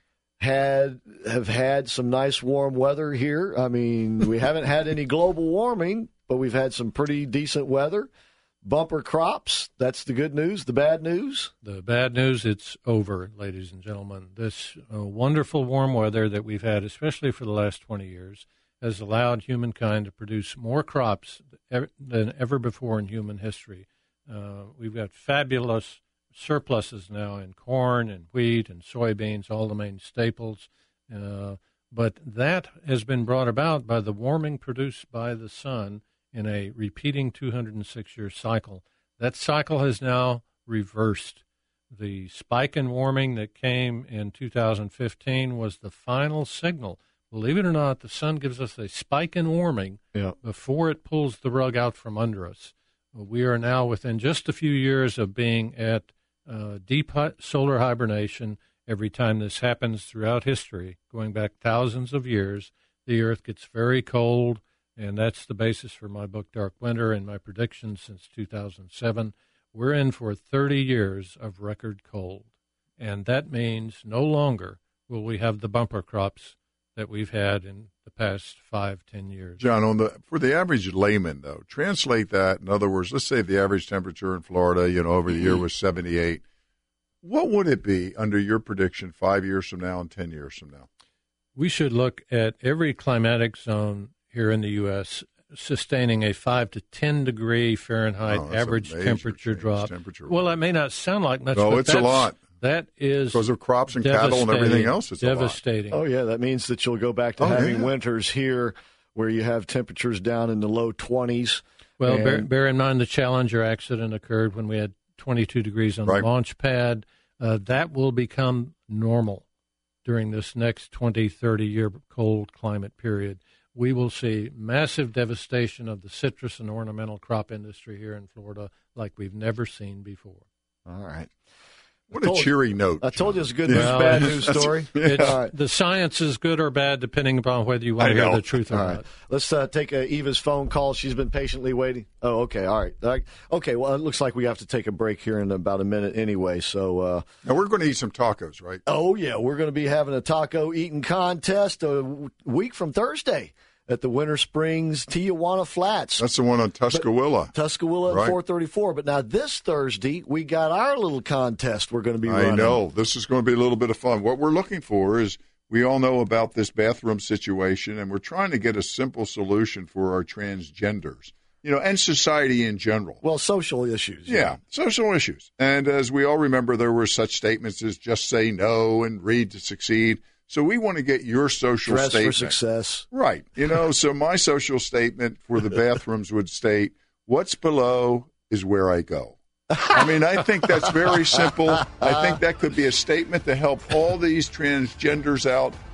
had have had some nice warm weather here. I mean, we haven't had any global warming, but we've had some pretty decent weather. Bumper crops. That's the good news. The bad news. The bad news, it's over, ladies and gentlemen. This uh, wonderful warm weather that we've had, especially for the last twenty years, has allowed humankind to produce more crops than ever before in human history. Uh, we've got fabulous surpluses now in corn and wheat and soybeans, all the main staples. Uh, but that has been brought about by the warming produced by the sun in a repeating two hundred six year cycle. That cycle has now reversed. The spike in warming that came in two thousand fifteen was the final signal. Believe it or not, the sun gives us a spike in warming Yeah. before it pulls the rug out from under us. We are now within just a few years of being at uh, deep hi- solar hibernation. Every time this happens throughout history, going back thousands of years, the Earth gets very cold, and that's the basis for my book, Dark Winter, and my predictions since two thousand seven. We're in for thirty years of record cold, and that means no longer will we have the bumper crops that we've had in the past five, ten years. John, on the for the average layman, though, translate that. In other words, let's say the average temperature in Florida, you know, over the year was seventy-eight. What would it be under your prediction five years from now and ten years from now? We should look at every climatic zone here in the U S sustaining a five to ten degree Fahrenheit Oh, that's a average major temperature change, drop. temperature well, rise. that may not sound like much, No, but it's a that's- lot. That is Because of crops and cattle and everything devastating, else, it's a lot. devastating. Oh, yeah. That means that you'll go back to Oh, having yeah. winters here where you have temperatures down in the low twenties. Well, bear, And- bear in mind the Challenger accident occurred when we had twenty-two degrees on Right. the launch pad. Uh, that will become normal during this next twenty, thirty year cold climate period. We will see massive devastation of the citrus and ornamental crop industry here in Florida like we've never seen before. All right. What told- a cheery note. I told you it's a good Yeah. news, Well, bad it's- news that's- story. It's, All right. The science is good or bad depending upon whether you want I to hear know. the truth or All not. right. Let's uh, take uh, Eva's phone call. She's been patiently waiting. Oh, okay. All right. All right. Okay. Well, it looks like we have to take a break here in about a minute anyway. So, uh, Now, we're going to eat some tacos, right? oh, yeah, we're going to be having a taco eating contest a w- week from Thursday at the Winter Springs Tijuana Flats. That's the one on Tuscaloosa. Tuscaloosa Right. at four thirty-four. But now this Thursday, we got our little contest we're going to be I running. know. This is going to be a little bit of fun. What we're looking for is we all know about this bathroom situation, and we're trying to get a simple solution for our transgenders, you know, and society in general. Well, social issues. Yeah, social issues. And as we all remember, there were such statements as just say no and read to succeed. So we want to get your social Dress statement. for success. Right. You know, so my social statement for the bathrooms would state, what's below is where I go. I mean, I think that's very simple. I think that could be a statement to help all these transgenders out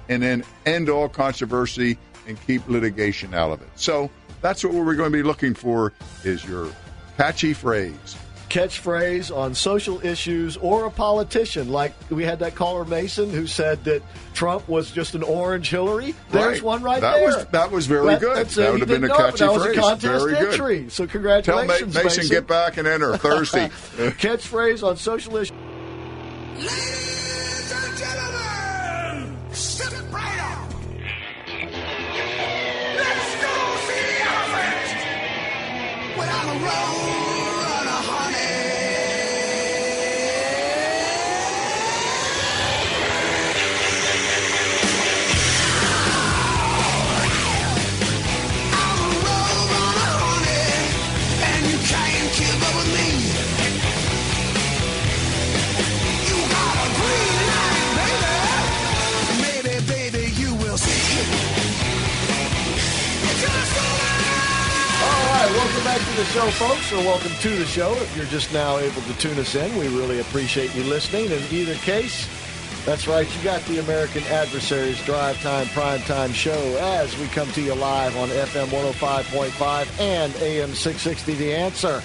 and then end all controversy and keep litigation out of it. So that's what we're going to be looking for is your catchy phrase. Catchphrase on social issues or a politician. Like we had that caller Mason who said that Trump was just an orange Hillary. There's Right. one right that there. Was, that was very That- good. that's That it. would He have been a didn't know it, catchy but that was phrase. a contest Very good. entry. So Tell congratulations, Ma- Mason, Mason. get back and enter. Thursday. Catchphrase on social issues. Ladies and gentlemen, step right up. Let's go see the elephant. We're on the road, on a honey. On the road, on a honey, and you can't keep up with me. You got a green light, baby. Maybe, baby, you will see. It's gonna start. All right, welcome back to the show, folks, or welcome to the show. If you're just now able to tune us in, we really appreciate you listening. In either case, that's right, you got the American Adversaries Drive Time Prime Time Show as we come to you live on F M one oh five point five and A M six sixty The Answer.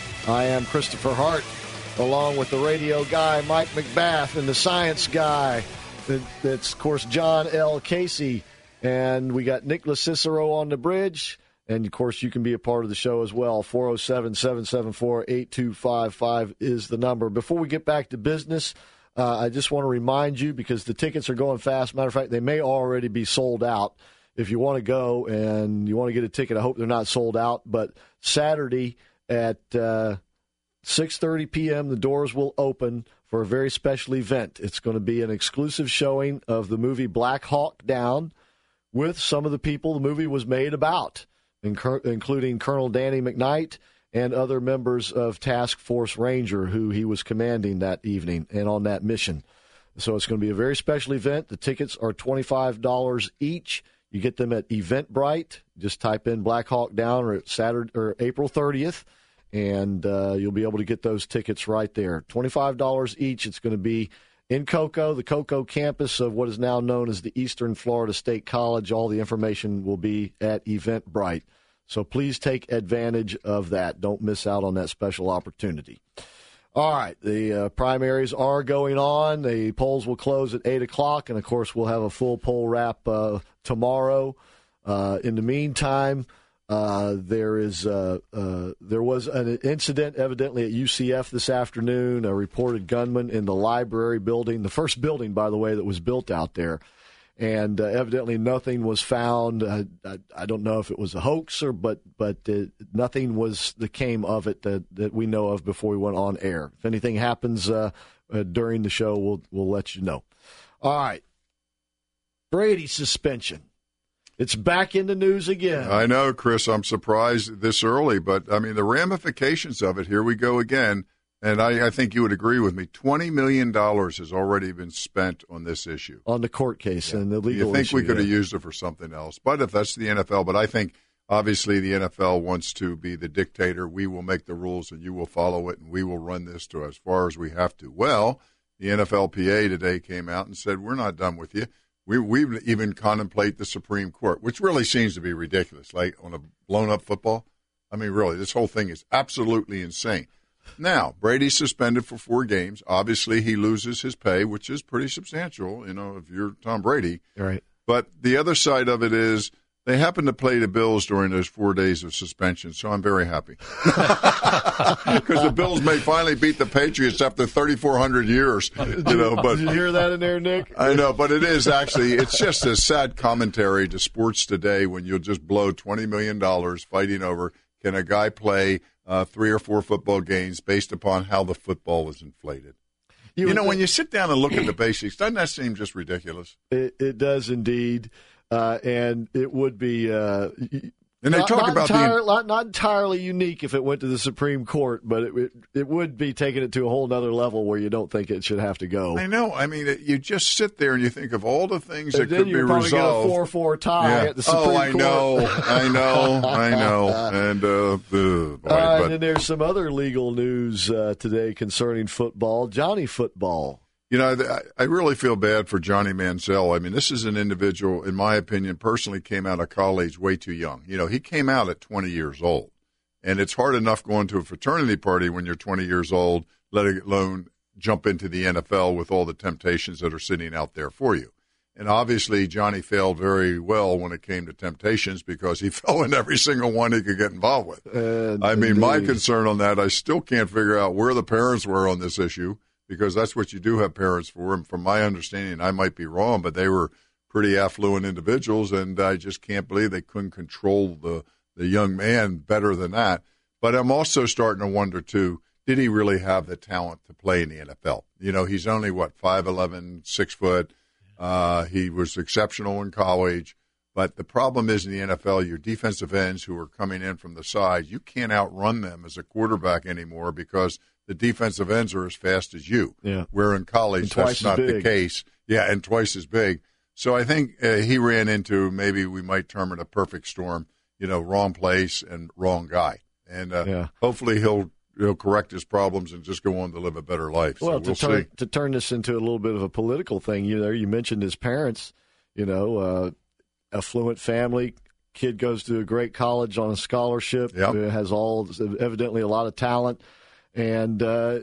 I am Christopher Hart, along with the radio guy, Mike McBath, and the science guy. That- That's, of course, John L. Casey. And we got Nicholas Cicero on the bridge. And, of course, you can be a part of the show as well. four oh seven, seven seven four, eight two five five is the number. Before we get back to business, uh, I just want to remind you, because the tickets are going fast. Matter of fact, they may already be sold out. If you want to go and you want to get a ticket, I hope they're not sold out. But Saturday at uh, six thirty p.m., the doors will open for a very special event. It's going to be an exclusive showing of the movie Black Hawk Down with some of the people the movie was made about, including Colonel Danny McKnight and other members of Task Force Ranger who he was commanding that evening and on that mission. So it's going to be a very special event. The tickets are twenty-five dollars each. You get them at Eventbrite. Just type in Black Hawk Down or Saturday or April thirtieth, and uh, you'll be able to get those tickets right there. twenty-five dollars each. It's going to be in Cocoa, the Cocoa campus of what is now known as the Eastern Florida State College. All the information will be at Eventbrite. So please take advantage of that. Don't miss out on that special opportunity. All right, the uh, primaries are going on. The polls will close at eight o'clock, and, of course, we'll have a full poll wrap uh, tomorrow. Uh, in the meantime, uh, there is uh, uh, there was an incident evidently at U C F this afternoon, a reported gunman in the library building, the first building, by the way, that was built out there. And uh, evidently nothing was found. Uh, I, I don't know if it was a hoax or, but but uh, nothing was that came of it that, that we know of before we went on air. If anything happens uh, uh, during the show, we'll we'll let you know. All right, Brady suspension. It's back in the news again. I know, Chris. I'm surprised this early, but I mean the ramifications of it. Here we go again. And I, I think you would agree with me. twenty million dollars has already been spent on this issue. On the court case yeah. and the legal You think issue, we could yeah. have used it for something else. But if that's the N F L, but I think obviously the N F L wants to be the dictator. We will make the rules and you will follow it and we will run this to as far as we have to. Well, the N F L P A today came out and said, we're not done with you. We we even contemplate the Supreme Court, which really seems to be ridiculous, like on a blown-up football. I mean, really, this whole thing is absolutely insane. Now, Brady's suspended for four games. Obviously, he loses his pay, which is pretty substantial, you know, if you're Tom Brady. Right. But the other side of it is they happen to play the Bills during those four days of suspension, so I'm very happy. Because the Bills may finally beat the Patriots after thirty-four hundred years. You know, but Did you hear that in there, Nick? I know, but it is actually, it's just a sad commentary to sports today when you'll just blow twenty million dollars fighting over, can a guy play uh, three or four football games based upon how the football is inflated? You, you know, when you sit down and look at the basics, doesn't that seem just ridiculous? It, it does indeed. Uh, and it would be uh, and they not, talk not about entire, the, not, not entirely unique if it went to the Supreme Court, but it, it it would be taking it to a whole other level where you don't think it should have to go. I know. I mean, it, you just sit there and you think of all the things and that then could you be probably resolved. Get a four four tie yeah. at the Supreme oh, I Court. know, I know, I know. And uh, ugh, boy, uh, but, and then there's some other legal news uh, today concerning football. Johnny Football. You know, I, I really feel bad for Johnny Manziel. I mean, this is an individual, in my opinion, personally came out of college way too young. You know, he came out at twenty years old. And it's hard enough going to a fraternity party when you're twenty years old, let alone jump into the N F L with all the temptations that are sitting out there for you. And obviously, Johnny failed very well when it came to temptations because he fell in every single one he could get involved with. Uh, I mean, indeed. My concern on that, I still can't figure out where the parents were on this issue because that's what you do have parents for. And from my understanding, I might be wrong, but they were pretty affluent individuals, and I just can't believe they couldn't control the, the young man better than that. But I'm also starting to wonder, too, did he really have the talent to play in the N F L? You know, he's only, what, five eleven, six foot. Uh, he was exceptional in college, but the problem is in the N F L, your defensive ends who are coming in from the side, you can't outrun them as a quarterback anymore because the defensive ends are as fast as you. Yeah. Where in college, that's not the case. Yeah, and twice as big. So I think uh, he ran into, maybe we might term it a perfect storm, you know, wrong place and wrong guy. And uh, yeah. hopefully he'll he'll correct his problems and just go on to live a better life. Well, so we'll to, turn, see. to turn this into a little bit of a political thing, you know, you mentioned his parents, you know, uh, affluent family, kid goes to a great college on a scholarship, yep. uh, has all evidently a lot of talent, and uh,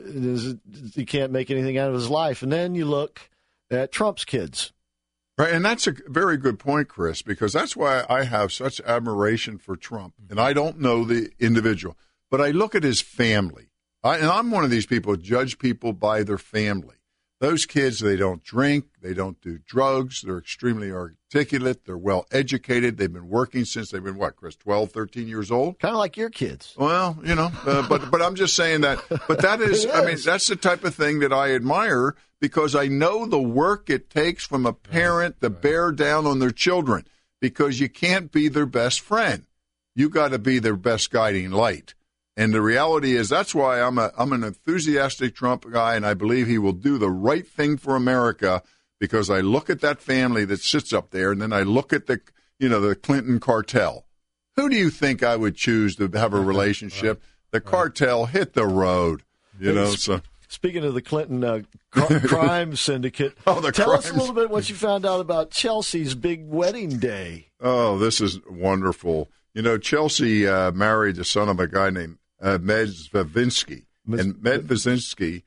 he can't make anything out of his life. And then you look at Trump's kids. Right, and that's a very good point, Chris, because that's why I have such admiration for Trump. And I don't know the individual. But I look at his family, I, and I'm one of these people who judge people by their family. Those kids, they don't drink, they don't do drugs, they're extremely articulate, they're well-educated, they've been working since they've been, what, Chris, twelve, thirteen years old? Kind of like your kids. Well, you know, uh, but but I'm just saying that, but that is, I mean, that's the type of thing that I admire because I know the work it takes from a parent to bear down on their children because you can't be their best friend. You got to be their best guiding light. And the reality is that's why I'm a I'm an enthusiastic Trump guy, and I believe he will do the right thing for America because I look at that family that sits up there, and then I look at the you know the Clinton cartel. Who do you think I would choose to have a relationship? The cartel hit the road, you know. So speaking of the Clinton uh, cr- crime syndicate, oh, the tell crimes. us a little bit what you found out about Chelsea's big wedding day. Oh, this is wonderful. You know, Chelsea uh, married the son of a guy named Uh, Medvedinsky, and Medvedinsky,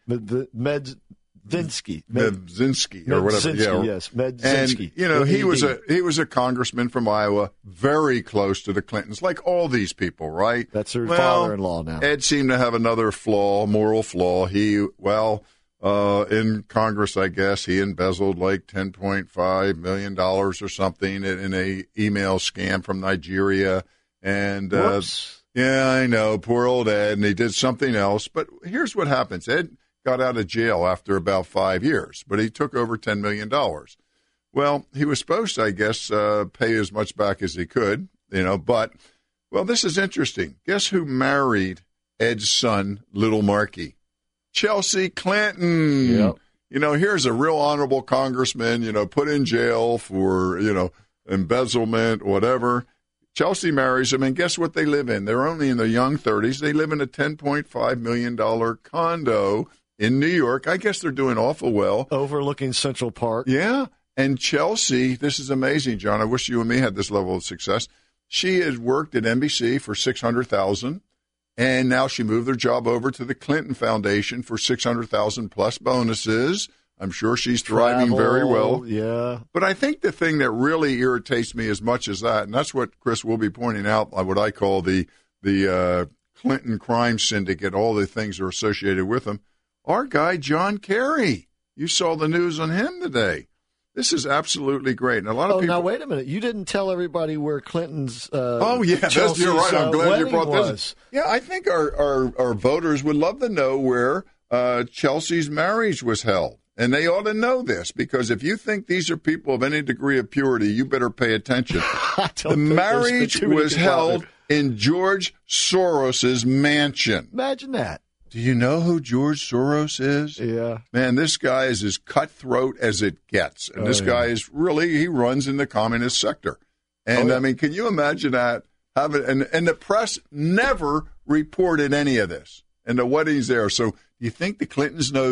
Medvedinsky, Medvedinsky, or whatever. Yeah, yes, Medvedinsky. And you know, he was a he was a congressman from Iowa, very close to the Clintons, like all these people, right? That's her well, father-in-law now. Ed seemed to have another flaw, moral flaw. He well, uh, in Congress, I guess he embezzled like ten point five million dollars or something in a email scam from Nigeria, and. Uh, Yeah, I know. Poor old Ed, and he did something else. But here's what happens. Ed got out of jail after about five years, but he took over ten million dollars. Well, he was supposed to, I guess, uh, pay as much back as he could, you know. But, well, this is interesting. Guess who married Ed's son, Little Marky? Chelsea Clinton. Yep. You know, here's a real honorable congressman, you know, put in jail for, you know, embezzlement, whatever. Chelsea marries him, and guess what they live in? They're only in their young thirties. They live in a ten point five million dollars condo in New York. I guess they're doing awful well. Overlooking Central Park. Yeah. And Chelsea, this is amazing, John. I wish you and me had this level of success. She has worked at N B C for six hundred thousand dollars, and now she moved her job over to the Clinton Foundation for six hundred thousand dollars plus bonuses. I'm sure she's thriving Travel, very well. Yeah. But I think the thing that really irritates me as much as that, and that's what Chris will be pointing out, what I call the the uh, Clinton crime syndicate, all the things that are associated with them, our guy John Kerry. You saw the news on him today. This is absolutely great. And a lot of oh, people. now wait a minute. You didn't tell everybody where Clinton's. Uh, oh yeah, that's, you're right. I'm uh, glad you brought was. this. Yeah, I think our, our our voters would love to know where uh, Chelsea's marriage was held. And they ought to know this, because if you think these are people of any degree of purity, you better pay attention. The marriage was held in George Soros's mansion. Imagine that. Do you know who George Soros is? Yeah. Man, this guy is as cutthroat as it gets. And oh, this yeah. guy is really, he runs in the communist sector. And, oh, yeah. I mean, can you imagine that? Have it, and, and the press never reported any of this. And the wedding's there. So you think the Clintons knows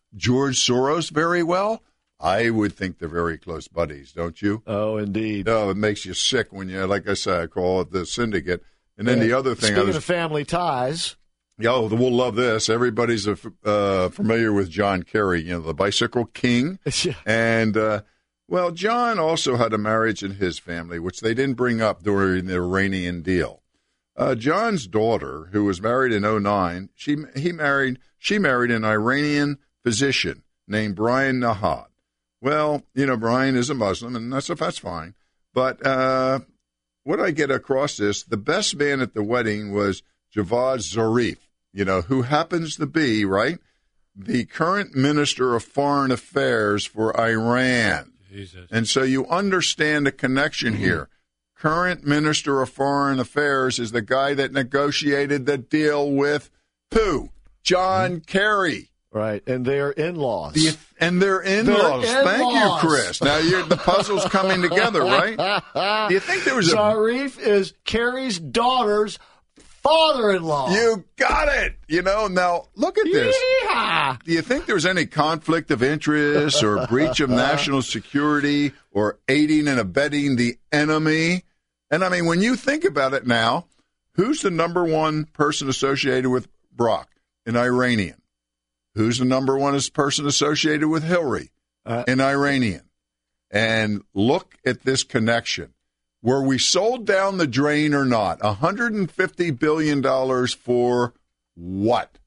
George Soros very well? I would think they're very close buddies, don't you? Oh, indeed. No, it makes you sick when you, like I said, I call it the syndicate. And then Yeah. the other thing Speaking I was, of family ties, oh, we'll love this. Everybody's uh, familiar with John Kerry, you know, the bicycle king. Yeah. And, uh, well, John also had a marriage in his family, which they didn't bring up during the Iranian deal. Uh, John's daughter, who was married in oh nine, she he married she married an Iranian physician named Brian Nahad. Well, you know, Brian is a Muslim, and that's that's fine. But uh, what I get across this, the best man at the wedding was Javad Zarif, you know, who happens to be, right, the current Minister of Foreign Affairs for Iran. Jesus. And so you understand the connection Mm-hmm. here. Current Minister of Foreign Affairs is the guy that negotiated the deal with who? John Kerry. right? And they're in-laws. The, and they're in-laws. They're Thank you, in-laws. Chris. Now you're, the puzzle's coming together, right? Do you think there was a... Zarif is Kerry's daughter's father-in-law. You got it. You know, now look at this. Yeehaw! Do you think there's any conflict of interest or breach of national security or aiding and abetting the enemy? And I mean, when you think about it now, who's the number one person associated with Brock? An Iranian. Who's the number one person associated with Hillary? Uh, An Iranian. And look at this connection. Were we sold down the drain or not? one hundred fifty billion dollars for what?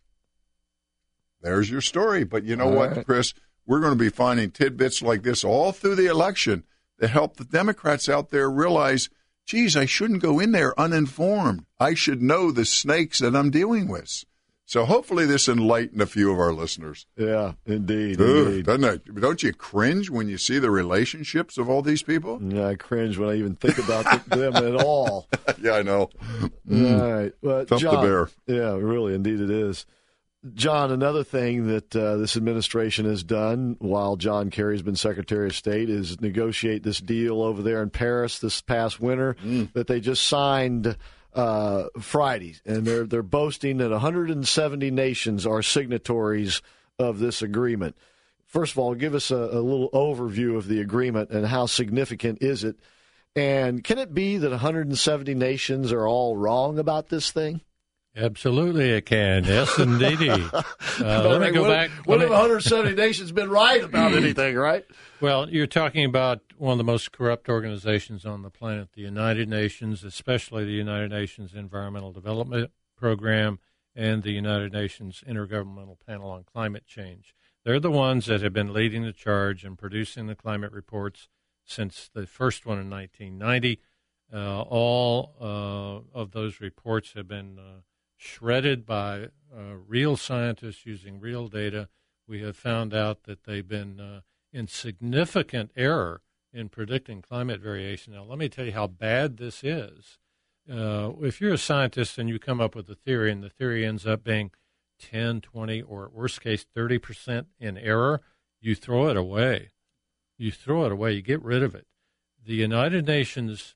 There's your story. But you know All what, right. Chris? We're going to be finding tidbits like this all through the election that help the Democrats out there realize, geez, I shouldn't go in there uninformed. I should know the snakes that I'm dealing with. So hopefully this enlightened a few of our listeners. Yeah, indeed. Ugh, indeed. doesn't it? Don't you cringe when you see the relationships of all these people? Yeah, I cringe when I even think about th- them at all. Yeah, I know. All right. But Tough to John, bear. Yeah, really, indeed it is. John, another thing that uh, this administration has done while John Kerry's been Secretary of State is negotiate this deal over there in Paris this past winter that they just signed uh, Friday. And they're, they're boasting that one hundred seventy nations are signatories of this agreement. First of all, give us a, a little overview of the agreement and how significant is it? And can it be that one hundred seventy nations are all wrong about this thing? Absolutely, it can. Yes, indeed. Uh, let me go what, back. What let have me- one hundred seventy nations been right about anything, right? Well, you're talking about one of the most corrupt organizations on the planet, the United Nations, especially the United Nations Environmental Development Program and the United Nations Intergovernmental Panel on Climate Change. They're the ones that have been leading the charge and producing the climate reports since the first one in nineteen ninety. Uh, all uh, of those reports have been uh, shredded by uh, real scientists using real data. We have found out that they've been uh, in significant error in predicting climate variation. Now, let me tell you how bad this is. Uh, if you're a scientist and you come up with a theory and the theory ends up being ten, twenty, or at worst case thirty percent in error, you throw it away. You throw it away. You get rid of it. The United Nations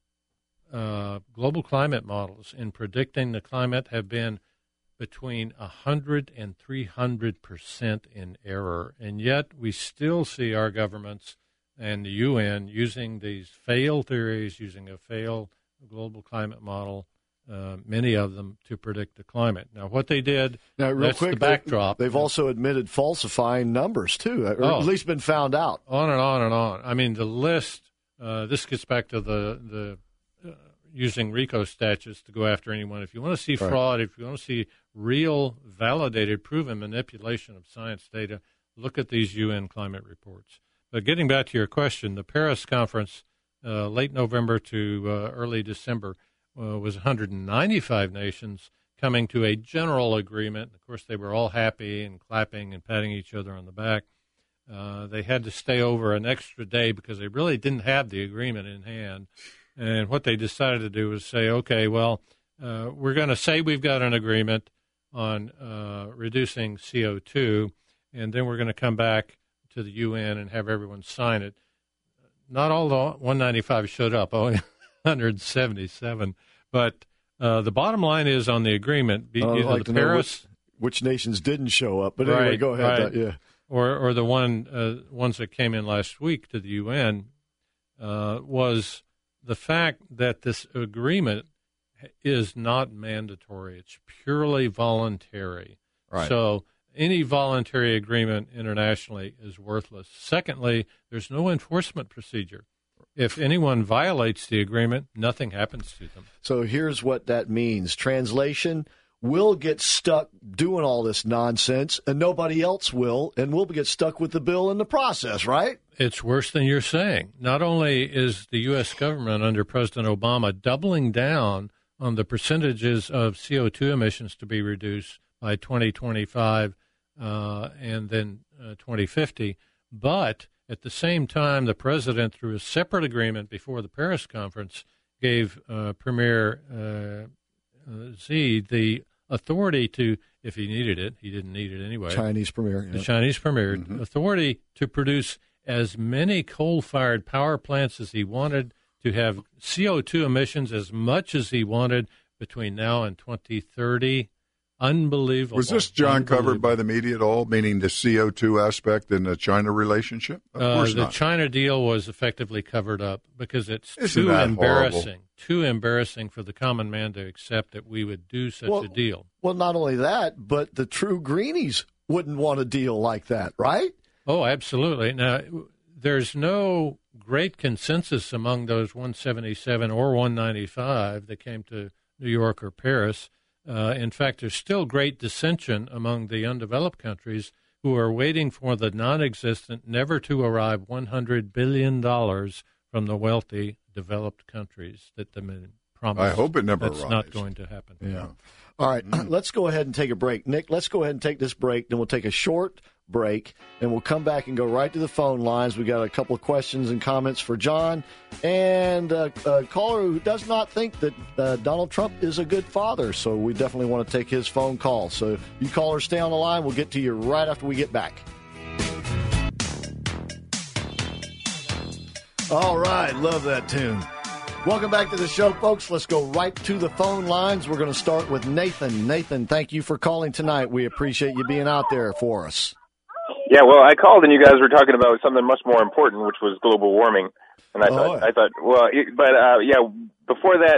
uh, global climate models in predicting the climate have been between one hundred and three hundred percent in error. And yet we still see our governments and the U N using these failed theories, using a failed global climate model, uh, many of them, to predict the climate. Now, what they did, Now, real that's quick, the backdrop. They've also admitted falsifying numbers, too, or Oh. at least been found out. On and on and on. I mean, the list, uh, this gets back to the, the uh, using RICO statutes to go after anyone. If you want to see Right. fraud, if you want to see real, validated, proven manipulation of science data, look at these U N climate reports. But getting back to your question, the Paris conference, uh, late November to uh, early December, uh, was one hundred ninety-five nations coming to a general agreement. Of course, they were all happy and clapping and patting each other on the back. Uh, they had to stay over an extra day because they really didn't have the agreement in hand. And what they decided to do was say, okay, well, uh, we're going to say we've got an agreement on uh, reducing C O two, and then we're going to come back to the U N and have everyone sign it. Not all the one hundred ninety-five showed up, only one hundred seventy-seven. But uh, the bottom line is on the agreement, be, I'd either like the to know Paris... which, which nations didn't show up. But anyway, Right, go ahead. right. Uh, yeah. or or the one uh, ones that came in last week to the U N, uh, was the fact that this agreement is not mandatory. It's purely voluntary. Right. So any voluntary agreement internationally is worthless. Secondly, there's no enforcement procedure. If anyone violates the agreement, nothing happens to them. So here's what that means. Translation, we'll get stuck doing all this nonsense, and nobody else will, and we'll get stuck with the bill in the process, right? It's worse than you're saying. Not only is the U S government under President Obama doubling down on the percentages of C O two emissions to be reduced by twenty twenty-five uh, and then uh, twenty fifty, but at the same time, the president, through a separate agreement before the Paris conference, gave uh, Premier uh, uh, Xi the authority to, if he needed it, he didn't need it anyway. Chinese premier. The yeah. Chinese premier, Mm-hmm. authority to produce as many coal-fired power plants as he wanted, to have C O two emissions as much as he wanted between now and twenty thirty. Unbelievable. Was this, John, covered Unbelievable. by the media at all, meaning the C O two aspect in the China relationship? Of Uh, course the not. China deal was effectively covered up because it's Isn't too that embarrassing, horrible? too embarrassing for the common man to accept that we would do such Well- a deal. Well, not only that, but the true greenies wouldn't want a deal like that, right? Oh, absolutely. Now, there's no great consensus among those one seventy-seven or one ninety-five that came to New York or Paris. Uh, in fact, there's still great dissension among the undeveloped countries who are waiting for the non-existent, never-to-arrive one hundred billion dollars from the wealthy developed countries that the men promised. I hope it never That's arrives. not going to happen. Yeah. All right, let's go ahead and take a break. Nick, let's go ahead and take this break. Then we'll take a short break, and we'll come back and go right to the phone lines. We got a couple of questions and comments for John, and a, a caller who does not think that uh, Donald Trump is a good father. So we definitely want to take his phone call. So you callers, stay on the line. We'll get to you right after we get back. All right, love that tune. Welcome back to the show, folks. Let's go right to the phone lines. We're going to start with Nathan. Nathan, thank you for calling tonight. We appreciate you being out there for us. Yeah, well, I called and you guys were talking about something much more important, which was global warming. And I Oh, thought, yeah. I thought, well, it- but uh, yeah, before that,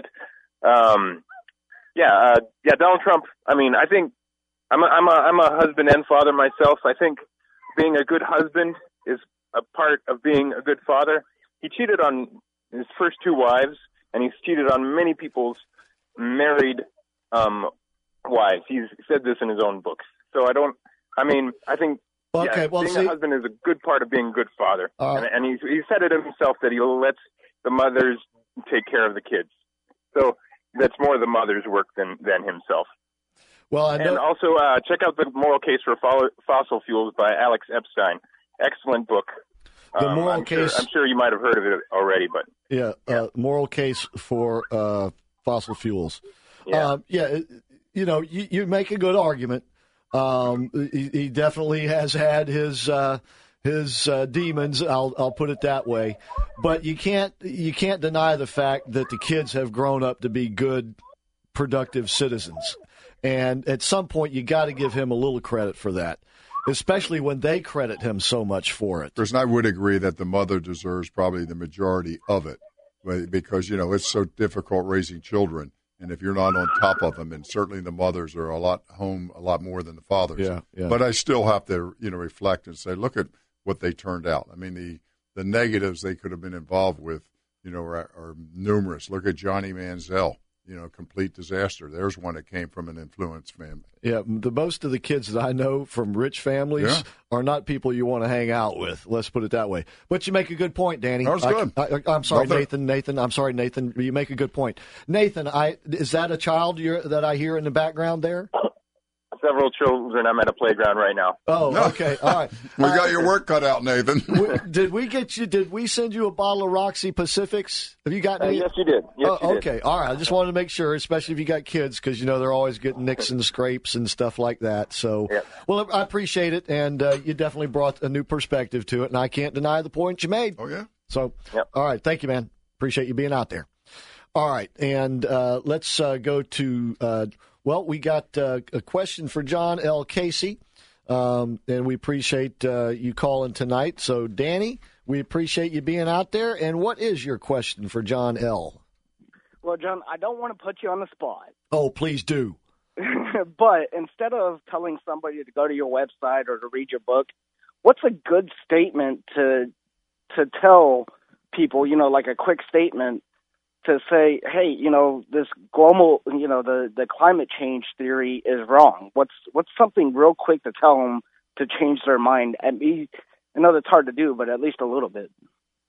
um, yeah, uh, yeah, Donald Trump. I mean, I think I'm a, I'm a I'm a husband and father myself. I think being a good husband is a part of being a good father. He cheated on his first two wives, and he's cheated on many people's married um, wives. He's said this in his own books. So I don't. I mean, I think. Okay, yeah, well, being see- a husband is a good part of being a good father, All right. and, and he's he said it himself that he lets the mothers take care of the kids. So that's more the mother's work than than himself. Well, I And know. also uh, check out the Moral Case for Fo- Fossil Fuels by Alex Epstein. Excellent book. The Um, Moral I'm sure, Case- I'm sure you might have heard of it already, but Yeah, uh, moral case for uh, fossil fuels. yeah. Um, yeah, it- you know, you, you make a good argument. Um, he, he definitely has had his uh, his uh, demons. I'll I'll put it that way. But you can't you can't deny the fact that the kids have grown up to be good, productive citizens. And at some point, you got to give him a little credit for that, especially when they credit him so much for it. Chris, and I would agree that the mother deserves probably the majority of it, but- because, you know, it's so difficult raising children. And if you're not on top of them, and certainly the mothers are a lot home a lot more than the fathers. Yeah, yeah. But I still have to, you know, reflect and say, look at what they turned out. I mean, the, the negatives they could have been involved with, you know, are, are numerous. Look at Johnny Manziel, you know, complete disaster. There's one that came from an influenced family. Yeah, the most of the kids that I know from rich families Yeah. are not people you want to hang out with. Let's put it that way. But you make a good point, Danny. That was I- good. I, am sorry, Nothing. Nathan. Nathan, I'm sorry, Nathan. You make a good point. Nathan, I is that a child you're, that I hear in the background there? Several children. I'm at a playground right now. Oh, No. okay, all right. We Uh, got your work cut out, Nathan. w- did we get you? Did we send you a bottle of Roxy Pacifics? Have you got Uh, any? yes, you did. Yes, Oh, you did. okay, all right. I just wanted to make sure, especially if you got kids, because you know they're always getting nicks and scrapes and stuff like that. So, Yeah. well, I appreciate it, and uh, you definitely brought a new perspective to it, and I can't deny the point you made. Oh, yeah? So, Yep. all right, thank you, man. Appreciate you being out there. All right, and uh, let's uh, go to. Uh, well, we got uh, a question for John L. Casey. Um, and we appreciate uh, you calling tonight. So, Danny, we appreciate you being out there. And what is your question for John L.? Well, John, I don't want to put you on the spot. Oh, please do. But instead of telling somebody to go to your website or to read your book, what's a good statement to to tell people, you know, like a quick statement to say, hey, you know, this global, you know, the, the climate change theory is wrong. What's what's something real quick to tell them to change their mind? And me, I know that's hard to do, but at least a little bit.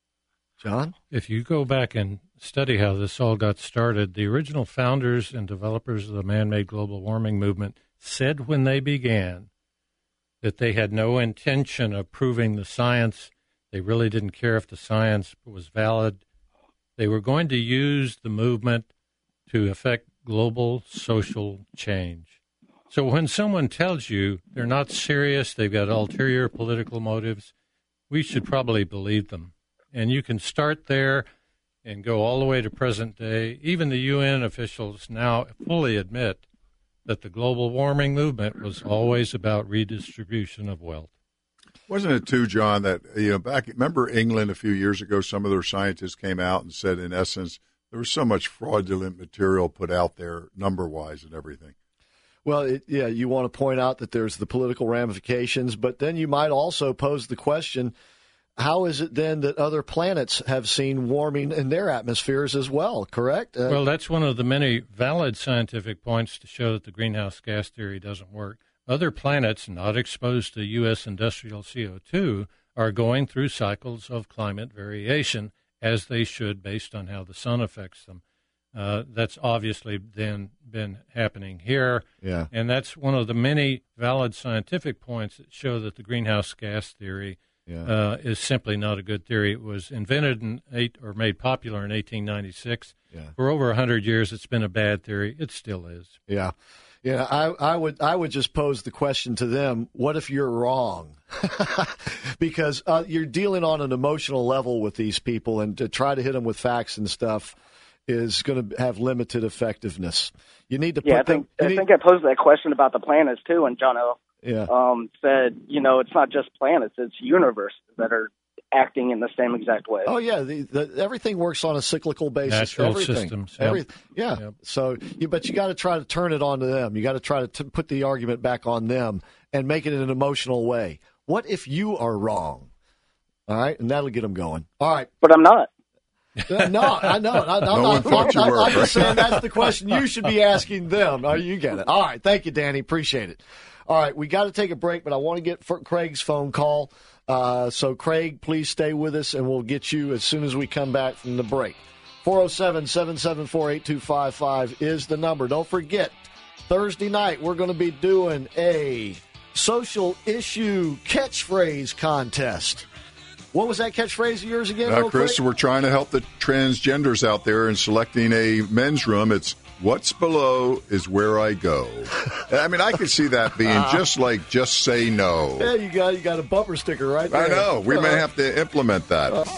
John? If you go back and study how this all got started, the original founders and developers of the man-made global warming movement said when they began that they had no intention of proving the science. They really didn't care if the science was valid. They were going to use the movement to affect global social change. So when someone tells you they're not serious, they've got ulterior political motives, we should probably believe them. And you can start there and go all the way to present day. Even the U N officials now fully admit that the global warming movement was always about redistribution of wealth. Wasn't it too, John, that, you know, back, remember England a few years ago, some of their scientists came out and said, in essence, there was so much fraudulent material put out there number-wise and everything. Well, it, yeah, you want to point out that there's the political ramifications, but then you might also pose the question, how is it then that other planets have seen warming in their atmospheres as well, correct? Uh, well, that's one of the many valid scientific points to show that the greenhouse gas theory doesn't work. Other planets not exposed to U S industrial C O two are going through cycles of climate variation, as they should, based on how the sun affects them. Uh, that's obviously then been happening here. Yeah. And that's one of the many valid scientific points that show that the greenhouse gas theory yeah. uh, is simply not a good theory. It was invented in eight or made popular in eighteen ninety-six. Yeah. For over one hundred years, it's been a bad theory. It still is. Yeah. Yeah, I, I would I would just pose the question to them, what if you're wrong? Because uh, you're dealing on an emotional level with these people, and to try to hit them with facts and stuff is going to have limited effectiveness. You need to yeah, put I think, them, I need, think I posed that question about the planets, too, and John O. Yeah. Um, said, you know, it's not just planets, it's universes that are acting in the same exact way. Oh, yeah. The, the, everything works on a cyclical basis. Natural everything. systems. Yep. Every, yeah. Yep. So, you, but you got to try to turn it on to them. You got to try to t- put the argument back on them and make it in an emotional way. What if you are wrong? All right. And that'll get them going. All right. But I'm not. Uh, no, I know. I, I'm no not, one thought you I'm, were. I'm just saying that's the question you should be asking them. Oh, you get it. All right. Thank you, Danny. Appreciate it. All right. We got to take a break, but I want to get Craig's phone call. Uh, so, Craig, please stay with us, and we'll get you as soon as we come back from the break. four oh seven, seven seven four, eight two five five is the number. Don't forget, Thursday night we're going to be doing a social issue catchphrase contest. What was that catchphrase of yours again? Uh, Chris, we're trying to help the transgenders out there in selecting a men's room. It's what's below is where I go. I mean, I could see that being just like just say no. Yeah, you got you got a bumper sticker right there. I know. We uh, may have to implement that. Uh,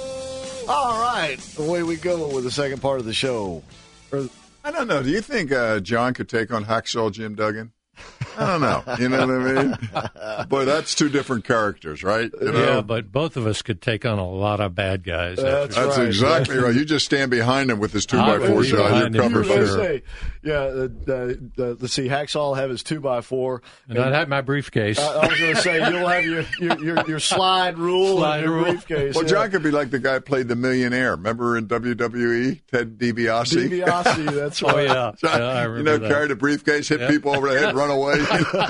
all right. Away we go with the second part of the show. Or, I don't know. Do you think uh, John could take on Hacksaw Jim Duggan? I don't know. You know what I mean? Boy, that's two different characters, right? You know? Yeah, but both of us could take on a lot of bad guys. That's, that's right. exactly right. You just stand behind him with his two by four shot. You're covered. Sure. Say, yeah, uh, uh, uh, let's see. Hacksaw will have his two by four. And, and I'd have my briefcase. Uh, I was going to say you'll have your your, your, your slide rule slide and your rule. briefcase. Well, yeah. John could be like the guy who played the Millionaire. Remember in W W E, Ted DiBiase? DiBiase, that's right. Oh yeah, John, yeah I remember you know, that. carried a briefcase, hit Yep. people over the head, run away.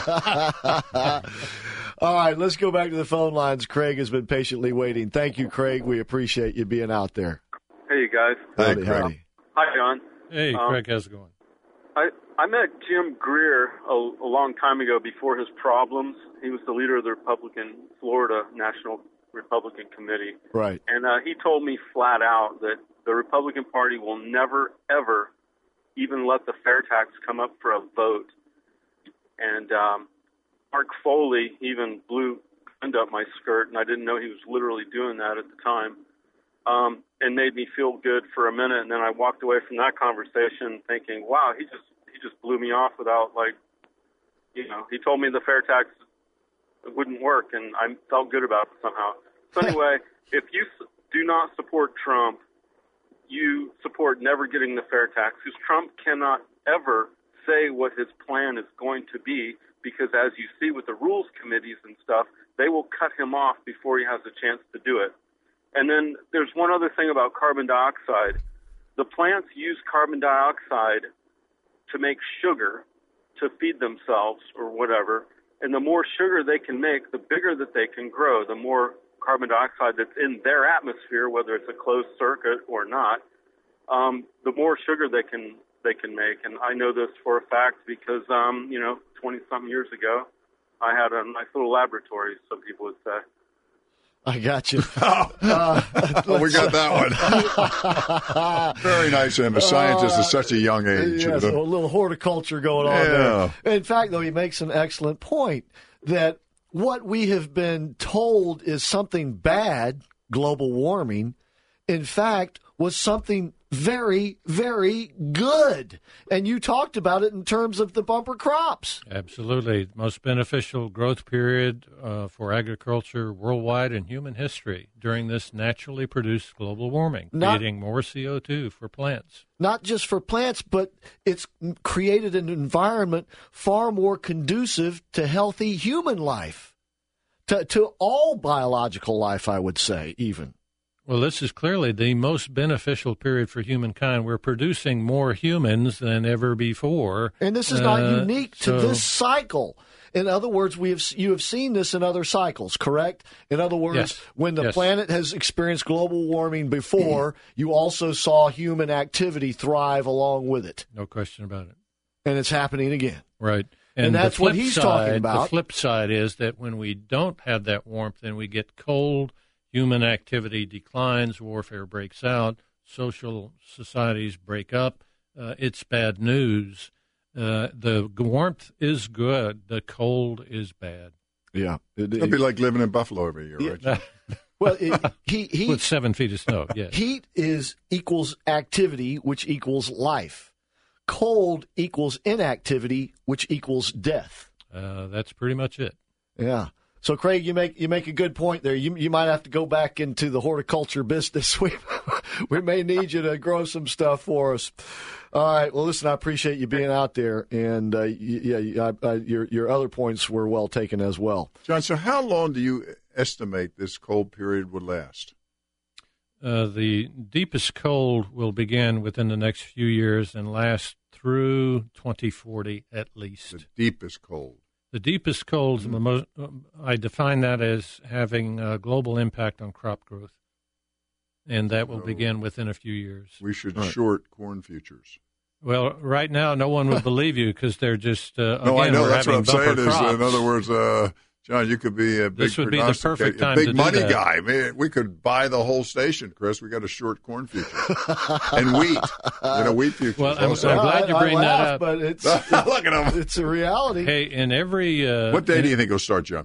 All right, let's go back to the phone lines. Craig has been patiently waiting. Thank you, Craig. We appreciate you being out there. Hey, you guys. Hey, Howdy, Craig. howdy. Hi, John. Hey, Um, Craig, how's it going? I, I met Jim Greer a, a long time ago before his problems. He was the leader of the Republican Florida National Republican Committee. Right. And uh, he told me flat out that the Republican Party will never, ever even let the fair tax come up for a vote. And um, Mark Foley even blew wind up my skirt, and I didn't know he was literally doing that at the time, um, and made me feel good for a minute. And then I walked away from that conversation thinking, wow, he just he just blew me off without, like, you know, he told me the fair tax it wouldn't work, and I felt good about it somehow. So anyway, if you s- do not support Trump, you support never getting the fair tax, because Trump cannot ever say what his plan is going to be, because as you see with the rules committees and stuff, they will cut him off before he has a chance to do it. And then there's one other thing about carbon dioxide. The plants use carbon dioxide to make sugar to feed themselves or whatever, and the more sugar they can make, the bigger that they can grow, the more carbon dioxide that's in their atmosphere, whether it's a closed circuit or not, um, the more sugar they can they can make. And I know this for a fact because, um, you know, twenty-something years ago, I had a nice little laboratory, some people would say. I got you. Oh, Uh, oh, we got that one. Very nice of him. A scientist at such a young age. Yes, you a know? little horticulture going on Yeah. there. In fact, though, he makes an excellent point that what we have been told is something bad, global warming, in fact, was something very, very good. And you talked about it in terms of the bumper crops. Absolutely. Most beneficial growth period uh, for agriculture worldwide in human history during this naturally produced global warming, Not- creating more C O two for plants. Not just for plants, but it's created an environment far more conducive to healthy human life, to, to all biological life, I would say, even. Well, this is clearly the most beneficial period for humankind. We're producing more humans than ever before. And this is not Uh, unique to so- this cycle. In other words, we have you have seen this in other cycles, correct? In other words, Yes. when the Yes. planet has experienced global warming before, you also saw human activity thrive along with it. No question about it. And it's happening again. Right. And the that's what flip he's side, talking about. The flip side is that when we don't have that warmth, then we get cold, human activity declines, warfare breaks out, social societies break up. Uh, it's bad news. Uh, the g- warmth is good. The cold is bad. Yeah. It- It'd be like living in Buffalo every year, right? Uh, Well, it, he, he, With seven feet of snow, yes. heat is equals activity, which equals life. Cold equals inactivity, which equals death. Uh, that's pretty much it. Yeah. So, Craig, you make you make a good point there. You you might have to go back into the horticulture business. We we may need you to grow some stuff for us. All right. Well, listen, I appreciate you being out there, and uh, yeah, yeah, I, I, your your other points were well taken as well. John, so how long do you estimate this cold period would last? Uh, the deepest cold will begin within the next few years and last through twenty forty at least. The deepest cold. The deepest colds, the most, I define that as having a global impact on crop growth, and that will So begin within a few years. We should Right. short corn futures. Well, right now, no one would believe you because they're just uh, No, I again, know. we're That's what I'm having saying. bumper Is, crops. in other words, uh, John, you could be a big This would be the prognosticator- perfect time a big to do money that. guy. Man, we could buy the whole station, Chris. We got a short corn future and wheat. You know, wheat futures. Well, I'm- also. I'm glad you I- I bring that laugh, up. but it's Look at him. it's a reality. Hey, in every uh, What day in, do you think he'll start, John?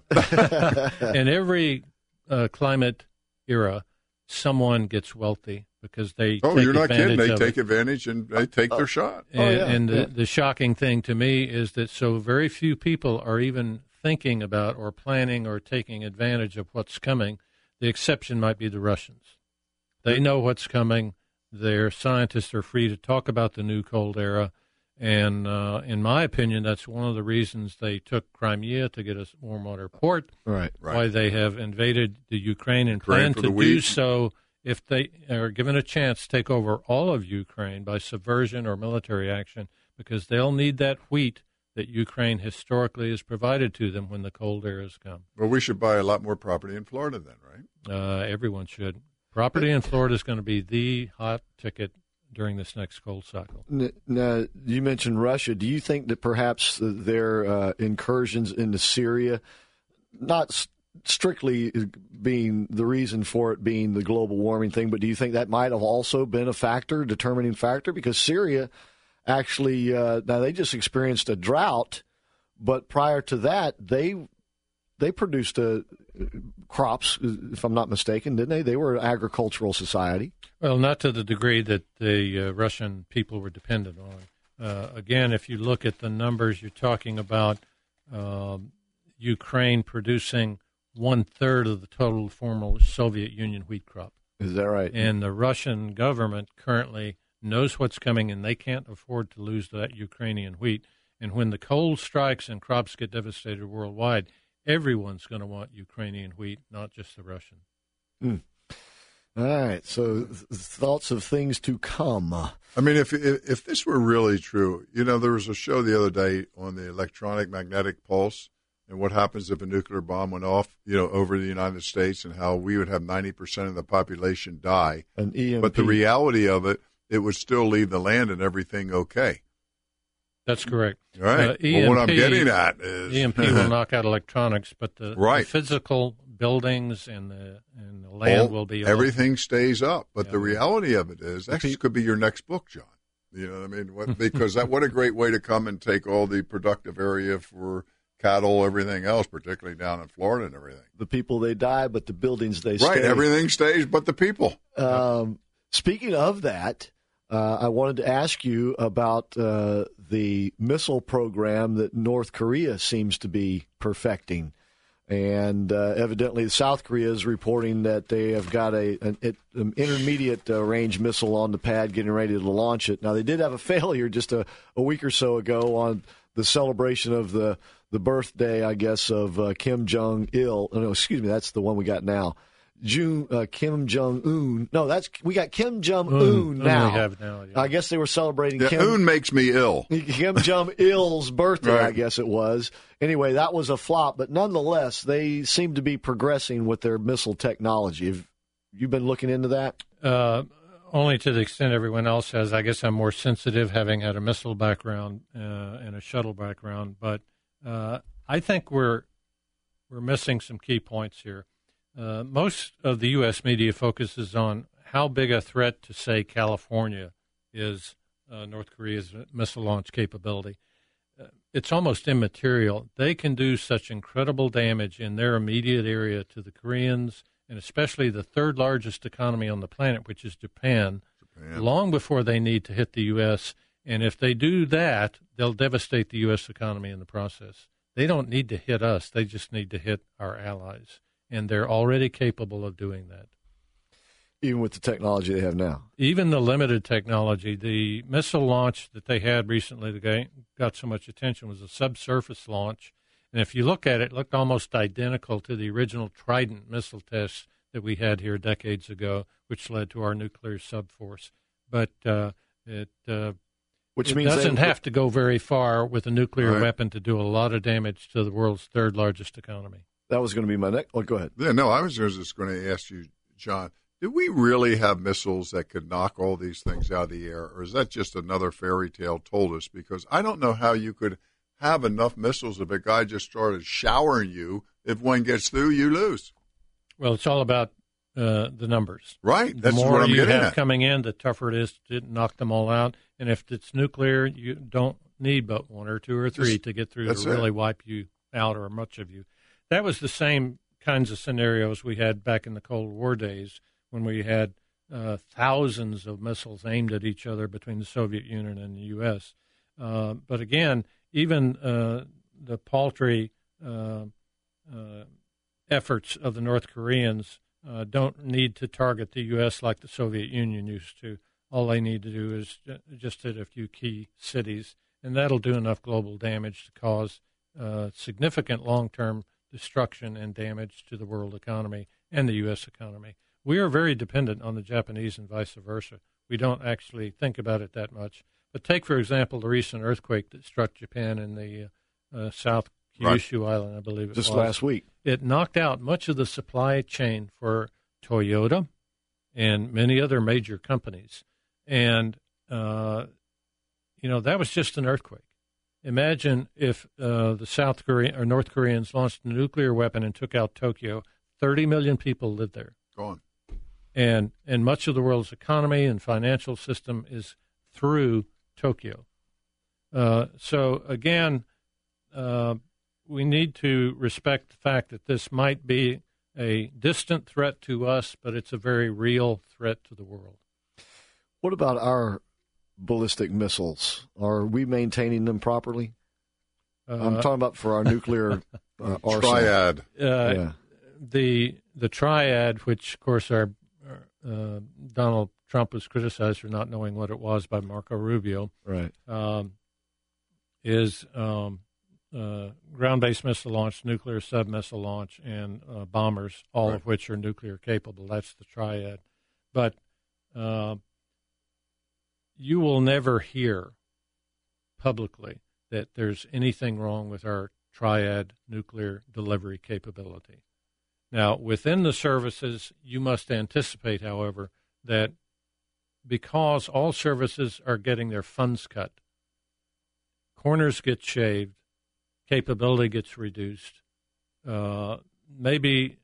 in every uh, climate era, someone gets wealthy because they Oh, take you're not kidding. advantage They of take it. advantage and they take their shot. Oh, And, yeah, and the, yeah. the shocking thing to me is that so very few people are even thinking about or planning or taking advantage of what's coming. The exception might be the Russians. They know what's coming. Their scientists are free to talk about the new cold era. And uh, in my opinion, that's one of the reasons they took Crimea to get a warm water port, Right. why they have invaded the Ukraine and Ukraine plan for to the do wheat. so if they are given a chance to take over all of Ukraine by subversion or military action, because they'll need that wheat that Ukraine historically has provided to them when the cold eras come. Well, we should buy a lot more property in Florida then, right? Uh, everyone should. Property in Florida is going to be the hot ticket during this next cold cycle. N- Now, you mentioned Russia. Do you think that perhaps their uh, incursions into Syria, not s- strictly being the reason for it being the global warming thing, but do you think that might have also been a factor, determining factor? Because Syria actually, uh, now they just experienced a drought, but prior to that, they they produced uh, crops, if I'm not mistaken, didn't they? They were an agricultural society. Well, not to the degree that the uh, Russian people were dependent on. Uh, again, if you look at the numbers you're talking about, um, Ukraine producing one-third of the total former Soviet Union wheat crop. Is that right? And the Russian government currently knows what's coming, and they can't afford to lose that Ukrainian wheat. And when the cold strikes and crops get devastated worldwide, everyone's going to want Ukrainian wheat, not just the Russian. Mm. All right. So th- thoughts of things to come. I mean, if, if if this were really true, you know, there was a show the other day on the electronic magnetic pulse and what happens if a nuclear bomb went off, you know, over the United States and how we would have ninety percent of the population die. An E M P. But the reality of it, it would still leave the land and everything okay. That's correct. Right. Uh, E M P, well, what I'm getting at is E M P will knock out electronics, but the, right. the physical buildings and the and the land All, will be everything open. Stays up. But yeah. the reality of it is, actually, could be your next book, John. You know what I mean? What, because that what a great way to come and take all the productive area for cattle, everything else, particularly down in Florida and everything. The people, they die, but the buildings, they stay. Right, everything stays but the people. Um, speaking of that, uh, I wanted to ask you about uh, the missile program that North Korea seems to be perfecting. And uh, evidently South Korea is reporting that they have got a an, an intermediate uh, range missile on the pad getting ready to launch it. Now, they did have a failure just a, a week or so ago on the celebration of the, the birthday, I guess, of uh, Kim Jong-il. Oh, no, excuse me, that's the one we got now. June, uh, Kim Jong-un. No, that's we got Kim Jong-un Mm, now. we have now yeah. I guess they were celebrating Yeah, Kim. Un makes me ill. Kim Jong-il's birthday, Right. I guess it was. Anyway, that was a flop, but nonetheless, they seem to be progressing with their missile technology. Have you been looking into that? Uh, only to the extent everyone else has. I guess I'm more sensitive, having had a missile background uh, and a shuttle background. But uh, I think we're we're missing some key points here. Uh, most of the U S media focuses on how big a threat to, say, California is uh, North Korea's missile launch capability. Uh, it's almost immaterial. They can do such incredible damage in their immediate area to the Koreans, and especially the third largest economy on the planet, which is Japan, Japan, long before they need to hit the U S. And if they do that, they'll devastate the U S economy in the process. They don't need to hit us. They just need to hit our allies. And they're already capable of doing that. Even with the technology they have now? Even the limited technology. The missile launch that they had recently that got so much attention was a subsurface launch. And if you look at it, it looked almost identical to the original Trident missile tests that we had here decades ago, which led to our nuclear subforce. But uh, it, uh, which it means doesn't they, have to go very far with a nuclear right. weapon to do a lot of damage to the world's third largest economy. That was going to be my next. Oh, go ahead. Yeah, no, I was just going to ask you, John, do we really have missiles that could knock all these things out of the air, or is that just another fairy tale told us? Because I don't know how you could have enough missiles if a guy just started showering you. If one gets through, you lose. Well, it's all about uh, the numbers. Right. That's the more what I'm you getting have at. coming in, the tougher it is to knock them all out. And if it's nuclear, you don't need but one or two or three Just, to get through to it. really wipe you out, or much of you. That was the same kinds of scenarios we had back in the Cold War days when we had uh, thousands of missiles aimed at each other between the Soviet Union and the U S. Uh, but again, even uh, the paltry uh, uh, efforts of the North Koreans uh, don't need to target the U S like the Soviet Union used to. All they need to do is just hit a few key cities, and that'll do enough global damage to cause uh, significant long-term destruction and damage to the world economy and the U S economy. We are very dependent on the Japanese and vice versa. We don't actually think about it that much. But take, for example, the recent earthquake that struck Japan in the uh, South Kyushu right. Island, I believe it Just was. Just last week. It knocked out much of the supply chain for Toyota and many other major companies. And, uh, you know, that was just an earthquake. Imagine if uh, the South Korean or North Koreans launched a nuclear weapon and took out Tokyo. thirty million people live there. Gone. And and much of the world's economy and financial system is through Tokyo. Uh, so, again, uh, we need to respect the fact that this might be a distant threat to us, but it's a very real threat to the world. What about our ballistic missiles? Are we maintaining them properly? Uh, I'm talking about for our nuclear uh, arsenal. Triad. Uh, Yeah. The the triad, which of course our uh, Donald Trump was criticized for not knowing what it was by Marco Rubio, Right. um, is um, uh, ground-based missile launch, nuclear sub-missile launch, and uh, bombers, all Right. of which are nuclear capable. That's the triad. But uh, you will never hear publicly that there's anything wrong with our triad nuclear delivery capability. Now, within the services, you must anticipate, however, that because all services are getting their funds cut, corners get shaved, capability gets reduced, uh, maybe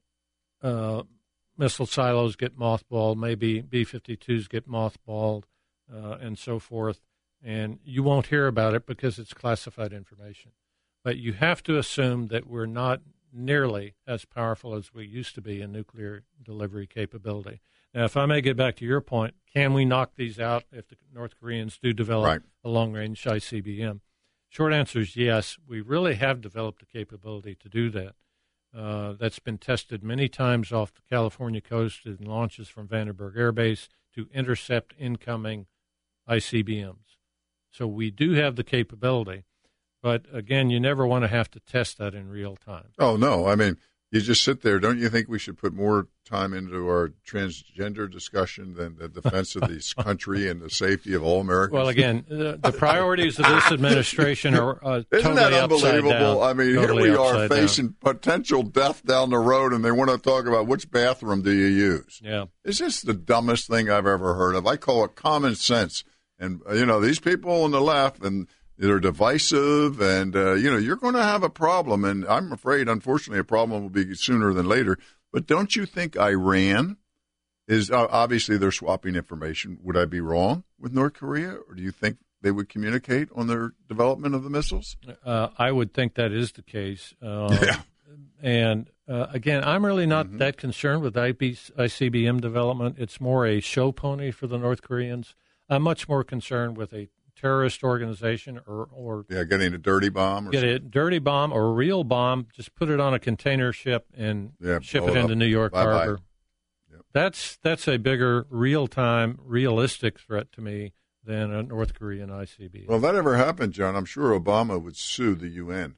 uh, missile silos get mothballed, maybe B fifty-twos get mothballed, uh, and so forth, and you won't hear about it because it's classified information. But you have to assume that we're not nearly as powerful as we used to be in nuclear delivery capability. Now, if I may get back to your point, can we knock these out if the North Koreans do develop Right. a long-range I C B M? Short answer is yes. We really have developed the capability to do that. Uh, that's been tested many times off the California coast in launches from Vandenberg Air Base to intercept incoming I C B Ms. So we do have the capability. But, again, you never want to have to test that in real time. Oh, no. I mean, you just sit there. Don't you think we should put more time into our transgender discussion than the defense of this country and the safety of all Americans? Well, again, the, the priorities of this administration are uh, Isn't totally that upside unbelievable? down. I mean, Totally here we are upside down. facing potential death down the road, and they want to talk about which bathroom do you use. Yeah. It's just the dumbest thing I've ever heard of. I call it common sense. And, uh, you know, these people on the left, and they're divisive, and, uh, you know, you're going to have a problem. And I'm afraid, unfortunately, a problem will be sooner than later. But don't you think Iran is uh, obviously they're swapping information? Would I be wrong with North Korea? Or do you think they would communicate on their development of the missiles? Uh, I would think that is the case. Um, Yeah. And, uh, again, I'm really not Mm-hmm. that concerned with I C B M development. It's more a show pony for the North Koreans. I'm much more concerned with a terrorist organization or, or Yeah, getting a dirty bomb. Or get something. a dirty bomb or a real bomb, just put it on a container ship and Yeah, ship blow it it into up. New York Bye-bye. Harbor. Yep. That's that's a bigger, real-time, realistic threat to me than a North Korean I C B M. Well, if that ever happened, John, I'm sure Obama would sue the U N.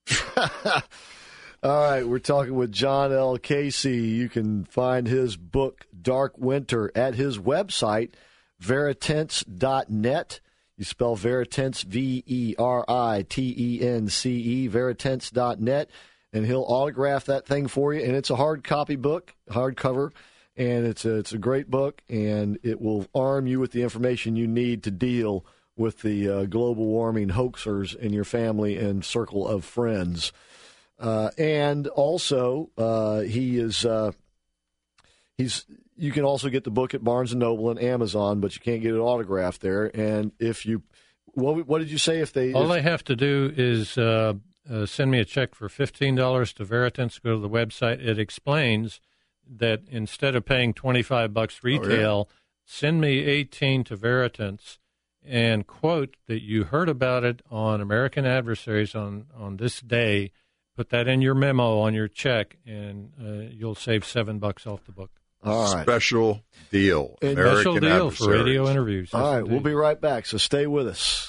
All right, we're talking with John L. Casey. You can find his book, Dark Winter, at his website, Veritense dot net. You spell Veritense, V E R I T E N C E, Veritense dot net, and he'll autograph that thing for you. And it's a hard copy book, hardcover, and it's a, it's a great book, and it will arm you with the information you need to deal with the uh, global warming hoaxers in your family and circle of friends. Uh, and also, uh, he is uh, he's. You can also get the book at Barnes and Noble and Amazon, but you can't get it autographed there. And if you, what, what did you say? If they, all if, they have to do is uh, uh, send me a check for fifteen dollars to Veritance. Go to the website. It explains that instead of paying twenty-five bucks retail, Oh, yeah. send me eighteen to Veritance and quote that you heard about it on American Adversaries on, on this day. Put that in your memo on your check, and uh, you'll save seven bucks off the book. all right, Special deal. And American Special deal for Adversaries. radio interviews. all Yes, right, we'll indeed. be right back. So stay with us.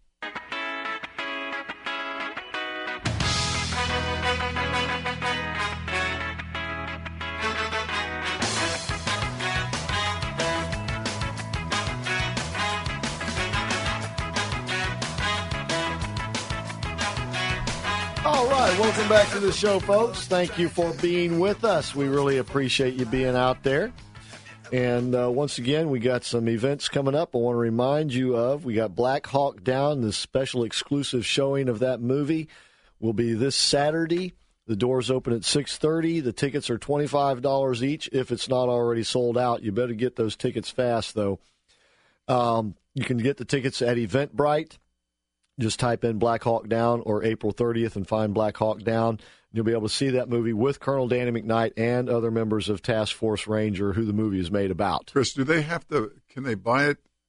All right, welcome back to the show, folks. Thank you for being with us. We really appreciate you being out there. And uh, once again, we got some events coming up I want to remind you of. We got Black Hawk Down, the special exclusive showing of that movie will be this Saturday. The doors open at six thirty. The tickets are twenty-five dollars each if it's not already sold out. You better get those tickets fast, though. Um, you can get the tickets at Eventbrite. Just type in Black Hawk Down or April thirtieth and find Black Hawk Down. You'll be able to see that movie with Colonel Danny McKnight and other members of Task Force Ranger, who the movie is made about. Chris, do they have to? Can they buy it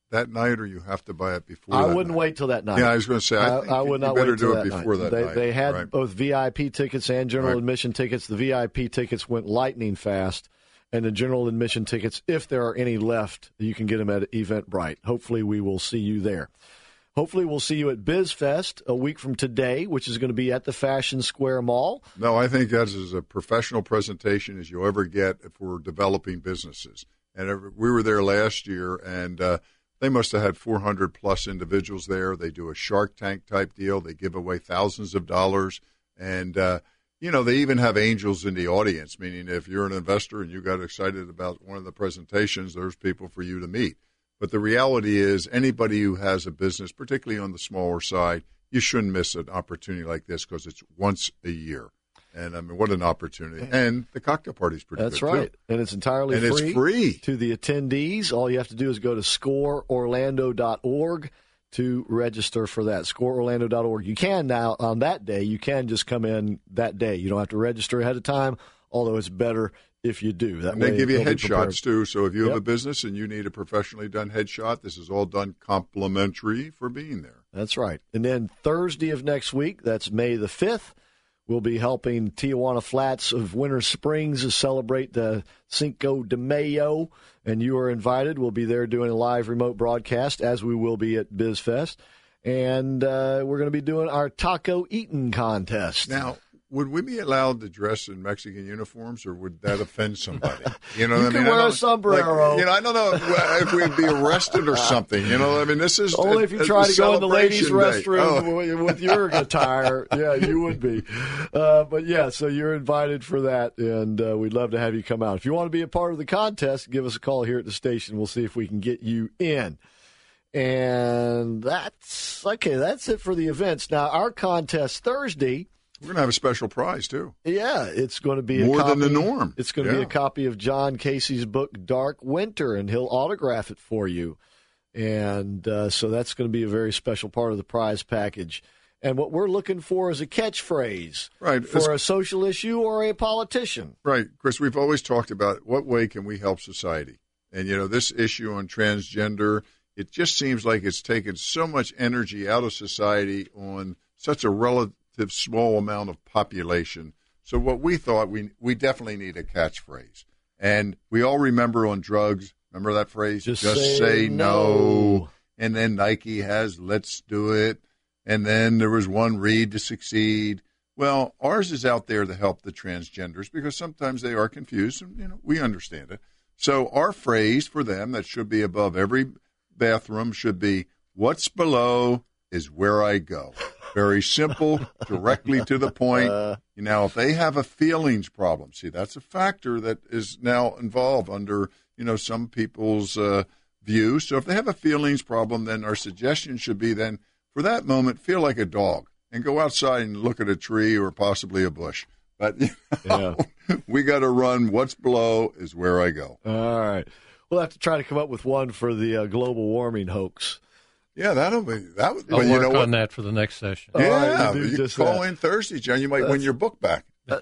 that night, or you have to buy it before? I that wouldn't night? wait till that night. Yeah, I was going to say, I, I, think I would you not better wait do till it that before night. that they, night. They had right. both V I P tickets and general Right. admission tickets. The V I P tickets went lightning fast, and the general admission tickets, if there are any left, you can get them at Eventbrite. Hopefully, we will see you there. Hopefully, we'll see you at BizFest a week from today, which is going to be at the Fashion Square Mall. No, I think that's as a professional presentation as you'll ever get if we're developing businesses. And every, we were there last year, and uh, they must have had four hundred plus individuals there. They do a Shark Tank type deal. They give away thousands of dollars. And, uh, you know, they even have angels in the audience, meaning if you're an investor and you got excited about one of the presentations, there's people for you to meet. But the reality is anybody who has a business, particularly on the smaller side, you shouldn't miss an opportunity like this because it's once a year. And, I mean, what an opportunity. And the cocktail party's pretty That's good, right. too. And it's entirely And free. it's free. To the attendees. All you have to do is go to score orlando dot org to register for that. score orlando dot org. You can now, on that day, you can just come in that day. You don't have to register ahead of time, although it's better if you do. That And they way give you they'll be prepared. headshots, too. So if you have Yep. a business and you need a professionally done headshot, this is all done complimentary for being there. That's right. And then Thursday of next week, that's May the fifth, we'll be helping Tijuana Flats of Winter Springs celebrate the Cinco de Mayo, and you are invited. We'll be there doing a live remote broadcast, as we will be at BizFest. And uh, we're going to be doing our taco eating contest. Now, would we be allowed to dress in Mexican uniforms, or would that offend somebody? You know, You what I can mean, I wear a don't- sombrero. Like, you know, I don't know if, if we'd be arrested or something. You know, I mean, this is Only a- if you a try to go in the ladies' celebration day. restroom Oh. with- with your attire. Yeah, you would be. Uh, but yeah, so you're invited for that, and uh, we'd love to have you come out. If you want to be a part of the contest, give us a call here at the station. We'll see if we can get you in. And that's okay. That's it for the events. Now, our contest Thursday. We're going to have a special prize, too. Yeah, it's going to be a More copy, than the norm. It's going to be Yeah. a copy of John Casey's book, Dark Winter, and he'll autograph it for you. And uh, so that's going to be a very special part of the prize package. And what we're looking for is a catchphrase Right. for It's- a social issue or a politician. Right. Chris, we've always talked about what way can we help society? And, you know, this issue on transgender, it just seems like it's taken so much energy out of society on such a relative small amount of population. So what we thought, we we definitely need a catchphrase. And we all remember on drugs, remember that phrase? Just say no. no. And then Nike has let's do it. And then there was one read to succeed. Well, ours is out there to help the transgenders because sometimes they are confused, and you know we understand it. So our phrase for them that should be above every bathroom should be, "What's below is where I go." Very simple, directly to the point. Uh, You know, if they have a feelings problem, see, that's a factor that is now involved under, you know, some people's uh, view. So if they have a feelings problem, then our suggestion should be then, for that moment, feel like a dog and go outside and look at a tree or possibly a bush. But you know, we got to run. What's below is where I go. All right. We'll have to try to come up with one for the uh, global warming hoax. Yeah, that'll be that. would- I'll But you work know on what? that for the next session. All right, Yeah, you do you just call that. in Thursday, John. You might win your book back. All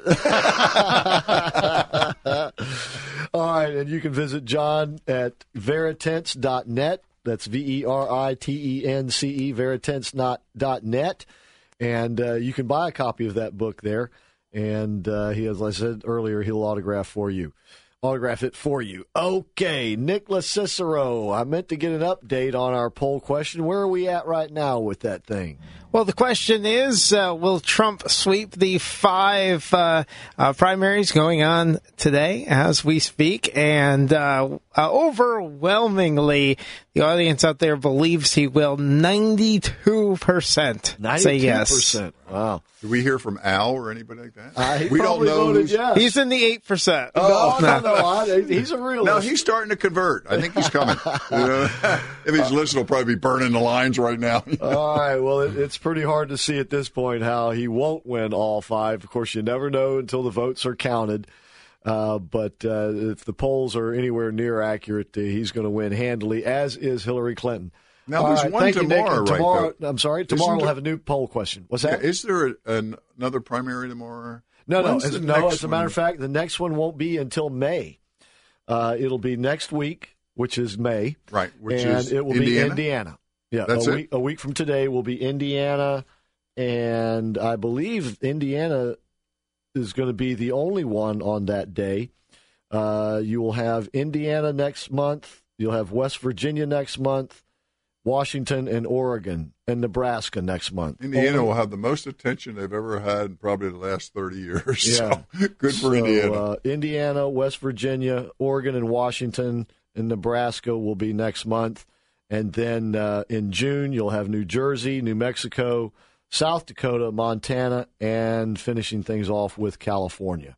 right, and you can visit John at veritense dot net. That's V E R I T E N C E, veritense dot net. And uh, you can buy a copy of that book there. And uh, he, as I said earlier, he'll autograph for you. Autograph it for you. Okay, Nicholas Cicero. I meant to get an update on our poll question. Where are we at right now with that thing? Well, the question is, uh, will Trump sweep the five uh, uh, primaries going on today as we speak? And uh, uh, overwhelmingly, the audience out there believes he will. ninety-two percent say yes. ninety-two percent. Wow. Did we hear from Al or anybody like that? Uh, he we don't probably know. voted who's- yes. He's in the eight percent. Oh, no, no, I, he's a realist. No, he's starting to convert. I think he's coming. You know? If he's listening, he'll probably be burning the lines right now. All right. Well, it, it's pretty hard to see at this point how he won't win all five. Of course, you never know until the votes are counted. Uh, but uh, if the polls are anywhere near accurate, uh, he's going to win handily, as is Hillary Clinton. Now, All there's right, one thank you, Nick. tomorrow, And right, tomorrow, though? I'm sorry. Isn't Tomorrow we'll there- have a new poll question. What's Yeah, that? is there a, an, another primary tomorrow? no, no. When's As, the no, next as a matter one? of fact, the next one won't be until May. Uh, it'll be next week. which is May. Right, which and is it will Indiana? be Indiana. Yeah, That's a it? week, a week from today will be Indiana, and I believe Indiana is going to be the only one on that day. Uh, you will have Indiana next month. You'll have West Virginia next month, Washington and Oregon and Nebraska next month. Indiana Only- will have the most attention they've ever had in probably the last thirty years. Yeah. So, good for So, Indiana. Uh, Indiana, West Virginia, Oregon, and Washington and Nebraska will be next month. And then uh, in June, you'll have New Jersey, New Mexico, South Dakota, Montana, and finishing things off with California.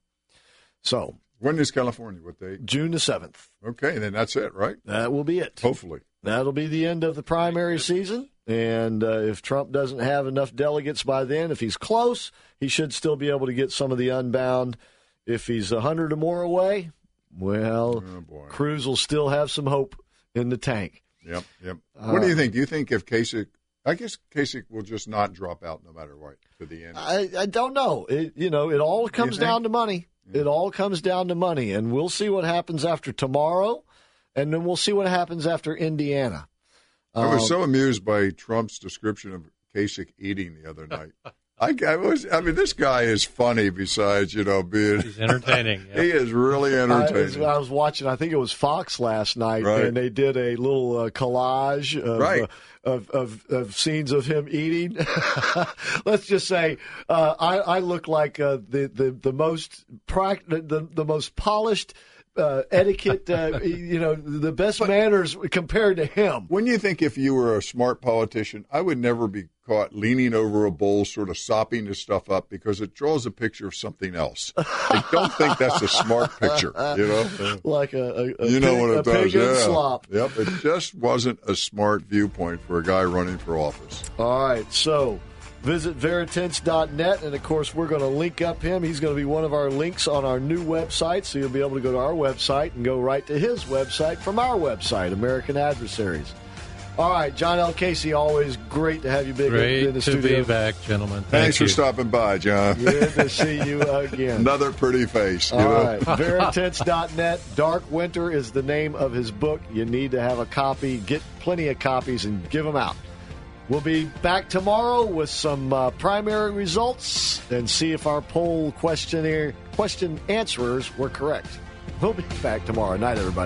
So When is California? What day? June the seventh. Okay, then that's it, right? That will be it. Hopefully. That'll be the end of the primary season. And uh, if Trump doesn't have enough delegates by then, if he's close, he should still be able to get some of the unbound. If he's one hundred or more away, well, Oh, Cruz will still have some hope in the tank. Yep, yep. Uh, what do you think? Do you think if Kasich, I guess Kasich will just not drop out no matter what to the end? I, I don't know. It, you know, it all comes think? down to money. It all comes down to money. And we'll see what happens after tomorrow, and then we'll see what happens after Indiana. I was Um, so amused by Trump's description of Kasich eating the other night. I, I was. I mean, this guy is funny. Besides, you know, being He's entertaining. Yeah. he is really I entertaining. was, I was watching, I think it was Fox last night, Right. and they did a little uh, collage of, Right. uh, of, of of scenes of him eating. Let's just say uh, I, I look like uh, the, the the most prac- the the most polished. Uh, etiquette, uh, you know, the best manners compared to him. When you think if you were a smart politician, I would never be caught leaning over a bowl, sort of sopping this stuff up, because it draws a picture of something else. I don't think that's a smart picture, you know? Like a, a, a you know pig, what it a does, pig in yeah. slop. Yep, it just wasn't a smart viewpoint for a guy running for office. All right, so visit Veritents dot net, and of course, we're going to link up him. He's going to be one of our links on our new website, so you'll be able to go to our website and go right to his website from our website, American Adversaries. All right, John L. Casey, always great to have you big Great in the to studio. be back, gentlemen. Thank Thanks you. for stopping by, John. Good to see you again. Another pretty face. You All know? right, Veritents dot net. Dark Winter is the name of his book. You need to have a copy. Get plenty of copies and give them out. We'll be back tomorrow with some uh, primary results and see if our poll questionnaire question answerers were correct. We'll be back tomorrow. Night, everybody.